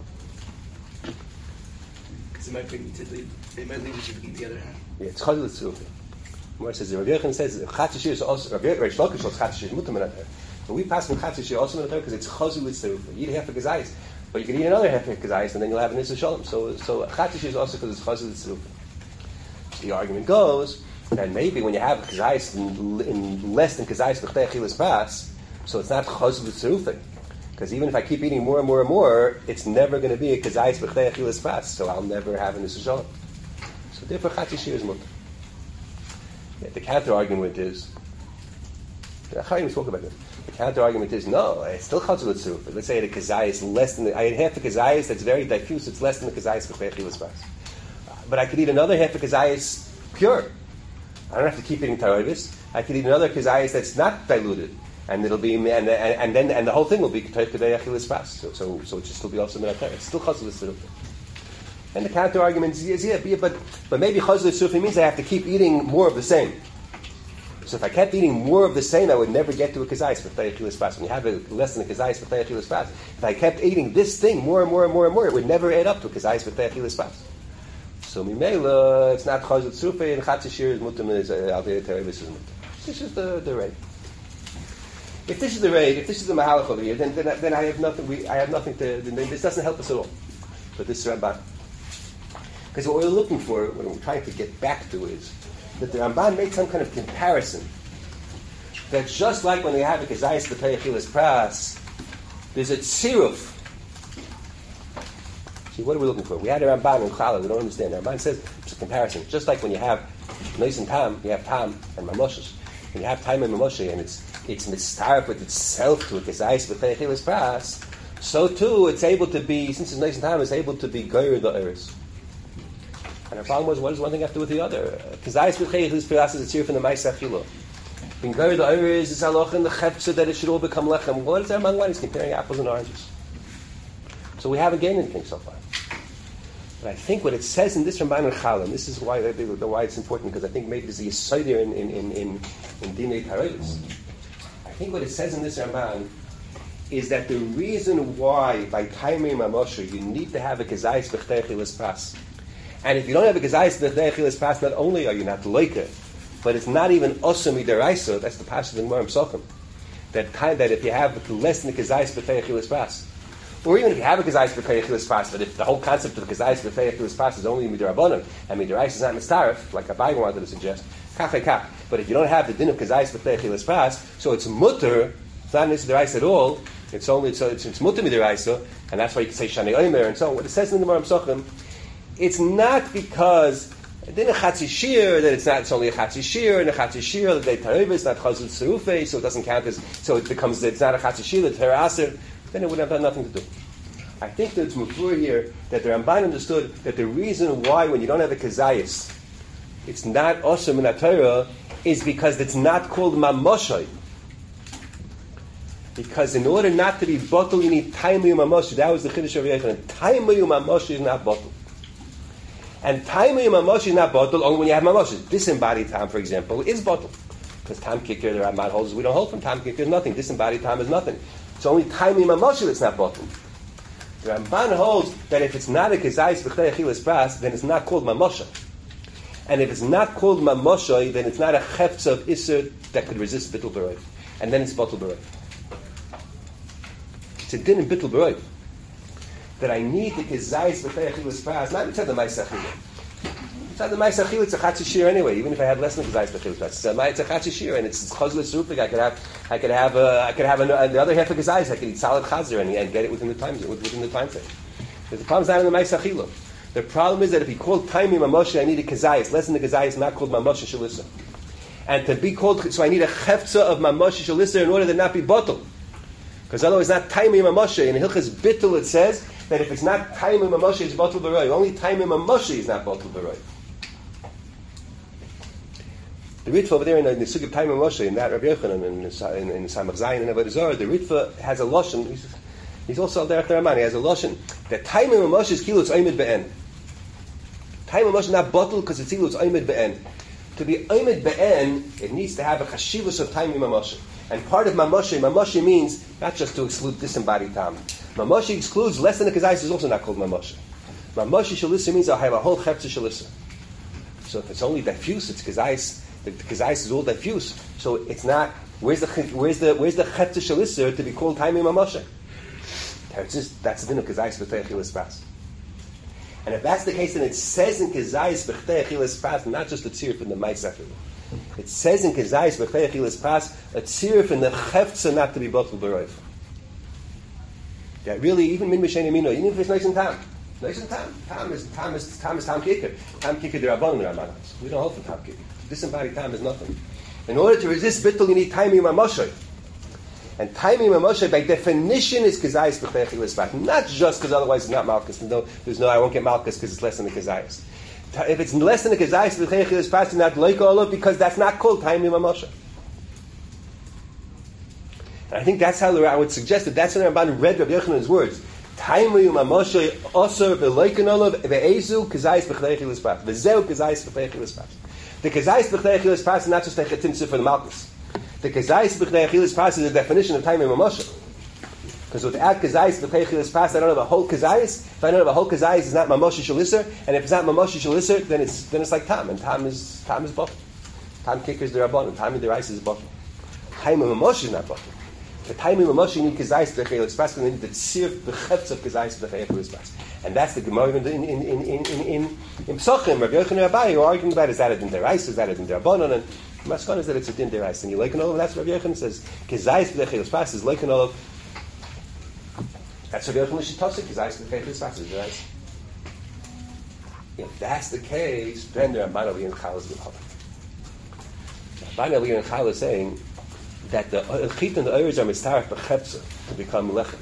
Because they might leave you to eat the other half. Yeah, it's Chazal Tzrufi. More says Rabbi Yochanan says Chatzishir is also Rabbi Shlokish says Chatzishir is mutar min HaTorah. But we pass from Chatzishir also min HaTorah because it's Chazal Tzrufi. You eat half a gezayis. But you can eat another half of Gezayis and then you'll have an Issa Shalom. So Chatzishir is also because it's Chazal Tzrufi. So the argument goes that maybe when you have Gezayis in less than Gezayis B'Chlei Achilas Pas, so it's not Chazal Tzrufi. Because even if I keep eating more and more and more, it's never going to be a Gezayis B'Chlei Achilas Pas. So I'll never have an Issa Shalom. So therefore Chatzishir is mutar. Yeah, the counter argument is, I can't even talk about this. The counter argument is, no, it's still Chazal Tzrufi. Let's say the Kazayis is less than I had half the Kazayis that's very diffuse, it's less than the Kazayis B'Chlei Achilas Pas. But I could eat another half of Kazayis pure. I don't have to keep eating Tarovis. I could eat another Kazayis that's not diluted. And it'll be, and the whole thing will be Ketayv Kedei Achilas Pas. So it should still be also Minatayr. It's still Chazal Tzrufi. And the counter argument is, but maybe Chazal Tzrufi means I have to keep eating more of the same. So if I kept eating more of the same, I would never get to a Kazayis B'Chlei Achilas Pas. When you have less than a Kazayis B'Chlei Achilas Pas, if I kept eating this thing more and more and more and more, it would never add up to a Kazayis B'Chlei Achilas Pas. So Mimela, it's not Chazal Tzrufi, and Chatzishir is mutar, is Alvei Terevis is mutar. This is the rate. If this is the rate, if this is the Mahalach over here, then I have nothing. I have nothing to. Then this doesn't help us at all. But this is Ramban. Because what we're looking for, what we're trying to get back to, is that the Ramban made some kind of comparison. That just like when we have a Kazayis B'Chlei Achilas Pas, there's a tziruf. See, what are we looking for? We had a Ramban and Chala. We don't understand. The Ramban says it's a comparison. Just like when you have Neis and Tam, you have Tam and Mamoshes. When you have Tam and Mamoshe, and it's mitzaref with itself to a Kazayis B'Chlei Achilas Pas, so too it's able to be, since it's Neis and Tam, it's able to be Goyer the Eretz. And our problem was, what does one thing have to do with the other? Kazayis B'Chlei Achilas Pas is a tziruf in the Ma'aseh Achila. In Goyer the Eretz is halacha in the Chefza that it should all become lechem. What is our Ramban? He's comparing apples and oranges. So we haven't gained anything so far. But I think what it says in this Ramban and Chalim, this is why it's important, because I think maybe there's a yesod here in Dinei Tarovis. I think what it says in this Ramban is that the reason why by Taimei Mamoshe you need to have a Kazayis B'Chlei Achilas Pas, and if you don't have a Kazayis B'Chlei Achilas Pas, not only are you not loika, but it's not even osam midaraisa. That's the passage in Gemara Pesachim. That if you have less than a Kazayis B'Chlei Achilas Pas, or even if you have a Kazayis B'Chlei Achilas Pas, but if the whole concept of the Kazayis B'Chlei Achilas Pas is only midarabanan and midaraisa is not mitzaref, like Abai wanted to suggest, kafei kaf. But if you don't have the din of Kazayis B'Chlei Achilas Pas, so it's mutter. It's not midaraisa at all. It's only it's mutter midaraisa, and that's why you can say Shani Omer and so on. What it says in the Gemara Pesachim, it's not because then a chatzishir that it's only a chatzishir, and a chatzishir that they tarovis not chazul tzrufe, so it doesn't count as, so it becomes it's not a chatzishir that teraser, then it would have done nothing to do. I think that it's mufur here that the Ramban understood that the reason why when you don't have a kazayis, it's not osam in a Torah, is because it's not called mamoshay. Because in order not to be bottle, you need taimu mamoshay. That was the chiddush of Yochanan. Taimu mamoshay is not bottle. And Taimu Mamoshe is not bottle only when you have Mamoshe. Disembodied time, for example, is bottle. Because Tam Kicker, the Ramban holds, we don't hold from Tam Kicker, nothing. Disembodied time is nothing. It's only Taimu Mamoshe that's not bottle. The Ramban holds that if it's not a Kazayis B'Chlei Achilas Pas, then it's not called Mamoshe. And if it's not called Mamoshe, then it's not a Chefza of Isser that could resist Bittul B'Roiv. And then it's Bottle B'Roiv. It's a din in Bittul B'Roiv. that I need the Kizayis B'chei Achilas Pas, not to the Ma'aseh Achila. The Ma'aseh Achila, it's a Chatzi Shir anyway, even if I had less than Kizayis B'chei Pas. It's a Chatzi Shir, and it's Chazul Surpik. I could have the other half of Kizayis. I could eat salad Chazer and get it within the time frame. The problem's not in the Ma'aseh Achila. The problem is that if he called Taimim Mamoshe, I need a Kizayis. Less than the Kizayis, not called Mamoshe Shalissa. And to be called, so I need a Chefza of Mamoshe Shalissa in order to not be bottled. Because otherwise, not Taimim Mamoshe. In Hilchas Bittul, it says that if it's not Taimim Mamoshe, it's bottled Baroy. Only Taimim Mamoshe is not bottled Baroy. The Ritva over there in the Sugib Taimim Mamoshe, in that Rabbi Yochanan, in Samach Zayin and Avodah Zarah, the Ritva has a Lashon. He's also Al Derech Ramani. He has a Lashon that Taimim Mamoshe is Kilutz Oimid Be'en. Taimim Mamoshe is not bottled because it's Kilutz Oimid Be'en. To be Oimid Be'en, it needs to have a Chashivus of Taimim Mamoshe. And part of Mamoshe means not just to exclude disembodied Tam. Mamoshe excludes less than the Kazayis is also not called Mamoshe. Mamoshe Shalissa means I'll have a whole Cheptza Shalissa. So if it's only diffuse, it's Kazayis. The Kazayis is all diffuse. So it's not. Where's the Cheptza Shalissa to be called Taimim Mamoshe? That's the din of Kazayis B'tei Achilas Pas. And if that's the case, then it says in Kazayis B'tei Achilas Pas, not just a tzir from the Ma'aseh Achila. It says in Kazayis B'chei Achilas Pas a tziruf in the chefza not to be bottled b'roif. That really, even min b'sheni mino, even if it's nice and tam, tam is tam kicker. Tam kicker derabbanon derabbanos. We don't hold for tam kicker. Disembodied tam is nothing. In order to resist bittul, you need taimim mamoshe. And taimim mamoshe by definition is Kazayis B'chei Achilas Pas, not just because otherwise it's not malchus. There's no I won't get malchus because it's less than the Kazayis. If it's less than the Kazayis B'chei Achilas Pas, not like all of because that's not called Taimim Mamoshe. And I think that's how I would suggest that that's when Ramban read Rabbi Yochanan's words. Taimim Mamoshe Osir V'Leikin Olav V'Ezu Kazayis B'chei Achilas Pas V'Zeu Kazayis B'chei Achilas Pas. The Kazayis B'chei Achilas Pas is not just a chetimtza for the Malchus. The Kazayis B'chei Achilas Pas is a definition of Taimim Mamoshe. Because without Kazayis B'chei Achilas Pas, I don't have a whole Kazayis. If I don't have a whole Kazayis, it's not Mamoshe Shalisser. And if it's not Mamoshe Shalisser, then it's like Tam. And Tam is bottle. Tam kickers the Rabbanon. Tam in the rice is bottle. Taim Mamoshe is not bottle. The Taim Mamoshe you need Kazayis B'chei Achilas Pas, and you need the tzir b'chefz of Kazayis B'chei Achilas Pas. And that's the Gemara in Pesachim. Rabbi Yochanan and Abaye are arguing about is that a din deraisa, is that a din derabbanon, and Maskon is that it's a din deraisa. And you like an olive, that's what Rabbi Yochanan says. Kazayis B'chei Achilas Pas is like an olive. That's what Rabbi Yochanan should toss it. Kazayis B'chei Achilas Pas is deraisa. If that's the case, then the Ramban Aliyah and Chal is B'chal. Ramban Aliyah and Chal is saying that the chit and the oirs are mistaref b'chepsa to become lechem.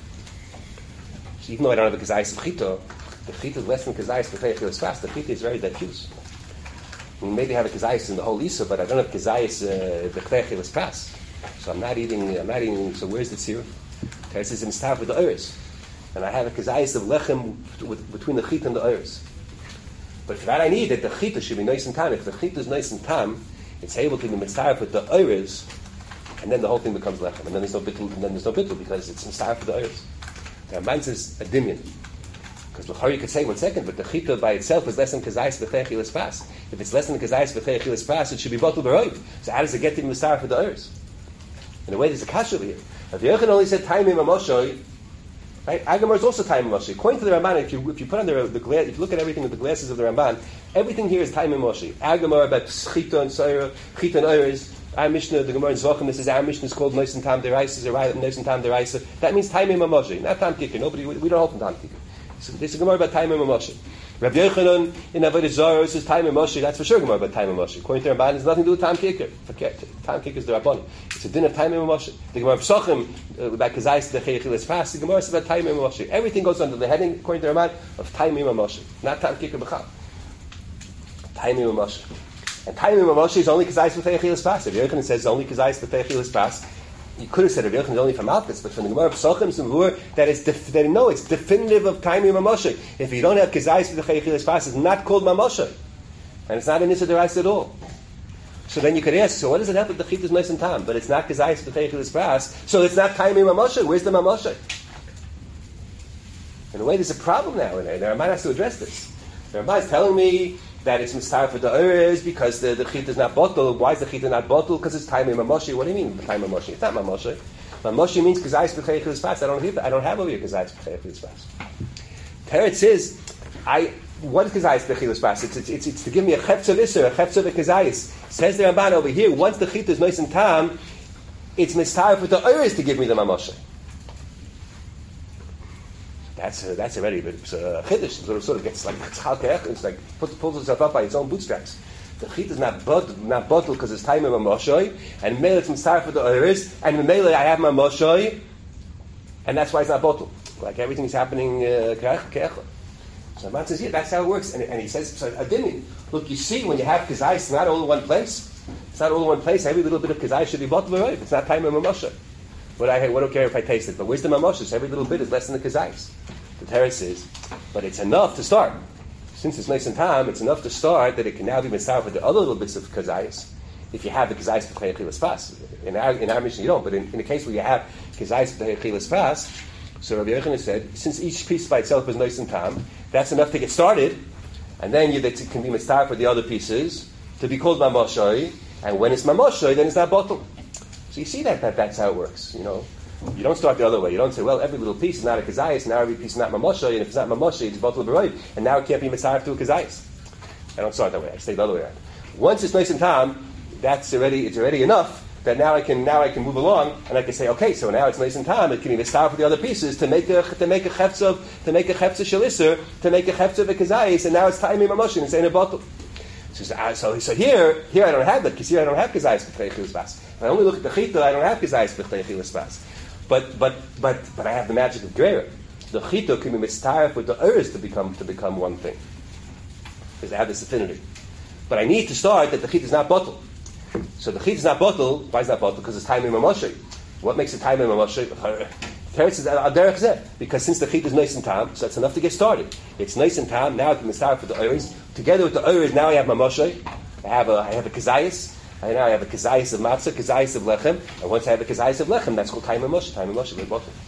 So even though I don't have a kazayis of chito, the chit is less than kazayis b'chei achilas pas. The chit is very diffuse. We maybe have a kazayis in the whole isa, but I don't have kazayis b'chei achilas pas. So I'm not eating. So where's the tziruf? It says mistaref with the oirs, and I have a kazayis of lechem between the chit and the oirs. But for that I need that the chita should be nice and tam. If the chita is nice and tam, it's able to be mistaref with the oirs. And then the whole thing becomes lechem, and then there's no bittul, because it's mistaref for the oirs. The Ramban says a dimyan, because l'chor you could say 1 second, but the chita by itself is less than kazayis b'chei achilas pas. If it's less than kazayis b'chei achilas pas, it should be bottled b'roiv. So how does it get to be mistaref for the oirs? In a way, there's a kasha over here. If Yochanan only said taimim mamoshe, right? Agamar is also taimim mamoshe. According to the Ramban, if you put on the glass, if you look at everything with the glasses of the Ramban, everything here is taimim mamoshe. Agamar about chita and soira, chita and oirs. Our Mishnah, the Gemara in Zvachim, this is our Mishnah is called Nois and Tam Deraisa, Nois and Tam Deraisa. That means Taimim Mamoshe, not Tam Kicker. We don't hold from Tam Kicker. So this is a Gemara about Taimim Mamoshe. Rabbi Yochanan in Avodah Zarah says Taimim Mamoshe. That's for sure Gemara about Taimim Mamoshe. According to Ramban, it has nothing to do with Tam Kicker. Forget it. Tam Kicker is the Rabbanon. It's a din of Taimim Mamoshe. The Gemara of Pesachim about Kazayis B'chei Achilas Pas. The Gemara is about Taimim Mamoshe. Everything goes under the heading, according to Ramban, of Taimim Mamoshe, not Tam Kicker B'chal. Taimim Mamoshe. And Taimim Mamoshe is only Kazayis B'chei Achilas Pas. If Yochanan says only Kazayis B'chei Achilas Pas, you could have said Yochanan is only from Malchus, but from the Gemara of Pesachim, it's definitive of Taimim Mamoshe. If you don't have Kazayis B'chei Achilas Pas, it's not called Mamoshe, and it's not an Issa D'Oraisa at all. So then you could ask, so what does it have with the Chit is nice and tam, but it's not Kazayis B'chei Achilas Pas, so it's not Taimim Mamoshe? Where's the Mamoshe? In a way, there's a problem now. The Ramban has to address this. The Ramban is telling me that it's mistar for the oirs because the chita is not bottled. Why is the chita not bottled? Because it's taimim mamoshe. What do you mean taimim mamoshe? It's not mamoshe. Mamoshe means kazayis b'chei achilas pas. I don't have over here kazayis b'chei achilas pas. Teretz is, what is Kazayis Bechilus Bas? It's to give me a Cheptz of Isser, a Cheptz of a Kazayis. Says the Ramban over here, once the Chita is nice and tam, it's mistar for the Oiris to give me the Mamoshe. That's already a bit Chiddush. It sort of gets like it's like pulls itself up by its own bootstraps. The Chita is not bottle because it's time of Mamoshe, and Mele it's mistar for the Oiris, and Mele I have Mamoshe, and that's why it's not bottle. Like everything's happening Kecha. So Ramban says, yeah, that's how it works. And he says, so Adini, look, you see, when you have Kazai, it's not all in one place. It's not all in one place. Every little bit of Kazai should be bottled right. It's not time of Mamoshe. But I don't care if I taste it. But where's the Mamoshe? So every little bit is less than the Kazais. The Teretz is, but it's enough to start. Since it's nice and time, it's enough to start that it can now be mitzvah with the other little bits of Kazais. If you have the Kazais for Chilas Pas. In our mission, you don't. But in the case where you have Kazais for Chilas Pas, so Rabbi Yochanan said, since each piece by itself is nice and tam, that's enough to get started, and then it can be mitzvah for the other pieces to be called mamoshay, and when it's mamoshay, then it's not bottle. So you see that's how it works. You know, you don't start the other way. You don't say, well, every little piece is not a kazayis, now every piece is not mamoshay, and if it's not mamoshay, it's bottle b'roid, and now it can't be mitzvah to a kazayis. I don't start that way. I stay the other way around. Once it's nice and tam, it's already enough. That now I can move along and I can say, okay, so now it's nice and time. It can be the star for the other pieces to make a chefza shalisser, to make a chefza of a kazayis, and now it's time in mamoshin. It's in a bottle. So here I don't have that because here I don't have kazayis b'chteichilas bas. If I only look at the chita, I don't have kazayis b'chteichilas bas. But I have the magic of Greira. The chita can be mitzvah with the others to become one thing because they have this affinity. But I need to start that the chita is not bottle. So the chit is not bottle. Why is not bottle? Because it's time in mamoshe. What makes it time in mamoshe? Teretz is derech zeh. Because since the chit is nice and tam, so that's enough to get started. It's nice and tam. Now I can start for the oiris. Together with the oiris, now I have mamoshe. I have a kazayis. Now I have a kazayis of matzah, kazayis of lechem. And once I have a kazayis of lechem, that's called time in mamoshe. Time in mamoshe with bottle.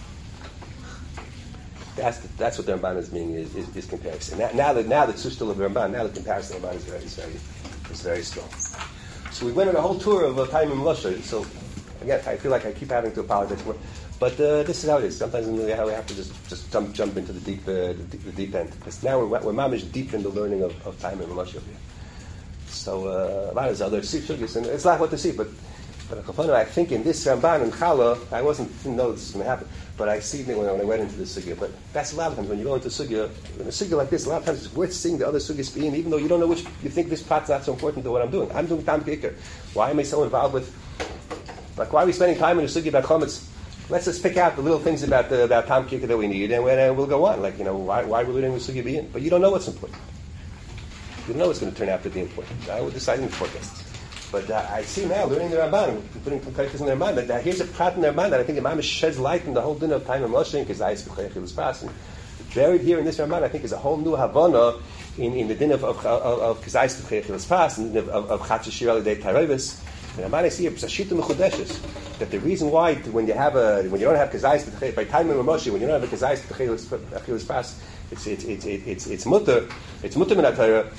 That's what the Ramban is being is comparison. Now the tzustel of the Ramban. Now the comparison of the Ramban is very strong. So we went on a whole tour of time in Moshe. So again, I feel like I keep having to apologize for it. But this is how it is. Sometimes we have to just jump into the deep end. Because now we're mamish deep in the learning of time in Moshe. So a lot of other sugis, and it's not what to see. But I think in this Ramban and Chala, I didn't know this was going to happen. But I see when I went into the sugya. But that's a lot of times when you go into sugya, in a sugya like this, a lot of times it's worth seeing the other sugyas being, even though you don't know which, you think this part's not so important to what I'm doing. I'm doing Tam Kikar. Why am I so involved with, like, why are we spending time in a sugya about chametz? Let's just pick out the little things about Tam Kikar that we need, and we'll go on. Like, why we're learning the sugya being? But you don't know what's important. You don't know what's going to turn out to be important. I would decide in the forecast. But I see now, learning the Ramban, putting Konkretus in the Ramban, that here's a prat in the Ramban that I think Imam sheds light in the whole din of time of Moshe, because I speak Chilas Pas. And buried here in this Ramban, I think, is a whole new Havana in the din of Kazai Chilas Pas, and of Chatz Shir Al Yedei Tarevis. The Ramban I see a Shita Mechudeshes, that the reason why, when you don't have Kazai by time of Moshe, when you don't have a Kazai Chilas Pas, it's mutter min Torah.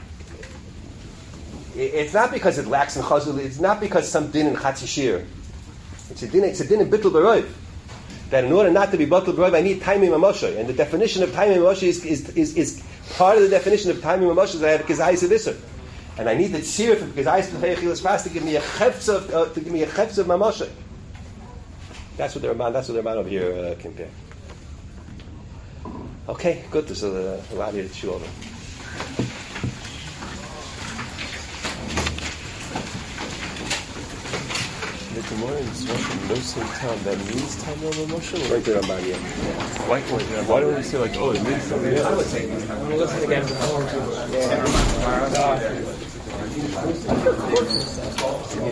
It's not because it lacks in chazul. It's not because some din in chatzishir. It's a din in bittul b'roiv. That in order not to be bittul b'roiv, I need time in mamoshe. And the definition of time in mamoshe is part of the definition of time in mamoshe that I have a kazayis of iser. And I need the tzir from kazayis b'cheichilas fast to give me a chefz of mamoshe. That's what the Ramban over here compare. Okay, good. There's a lot here to chew over. The morning is no same time. That means time of Moshe. Right there, Ramban. Yeah. Why don't we say like, oh, it means something else? I would say, we'll listen again tomorrow.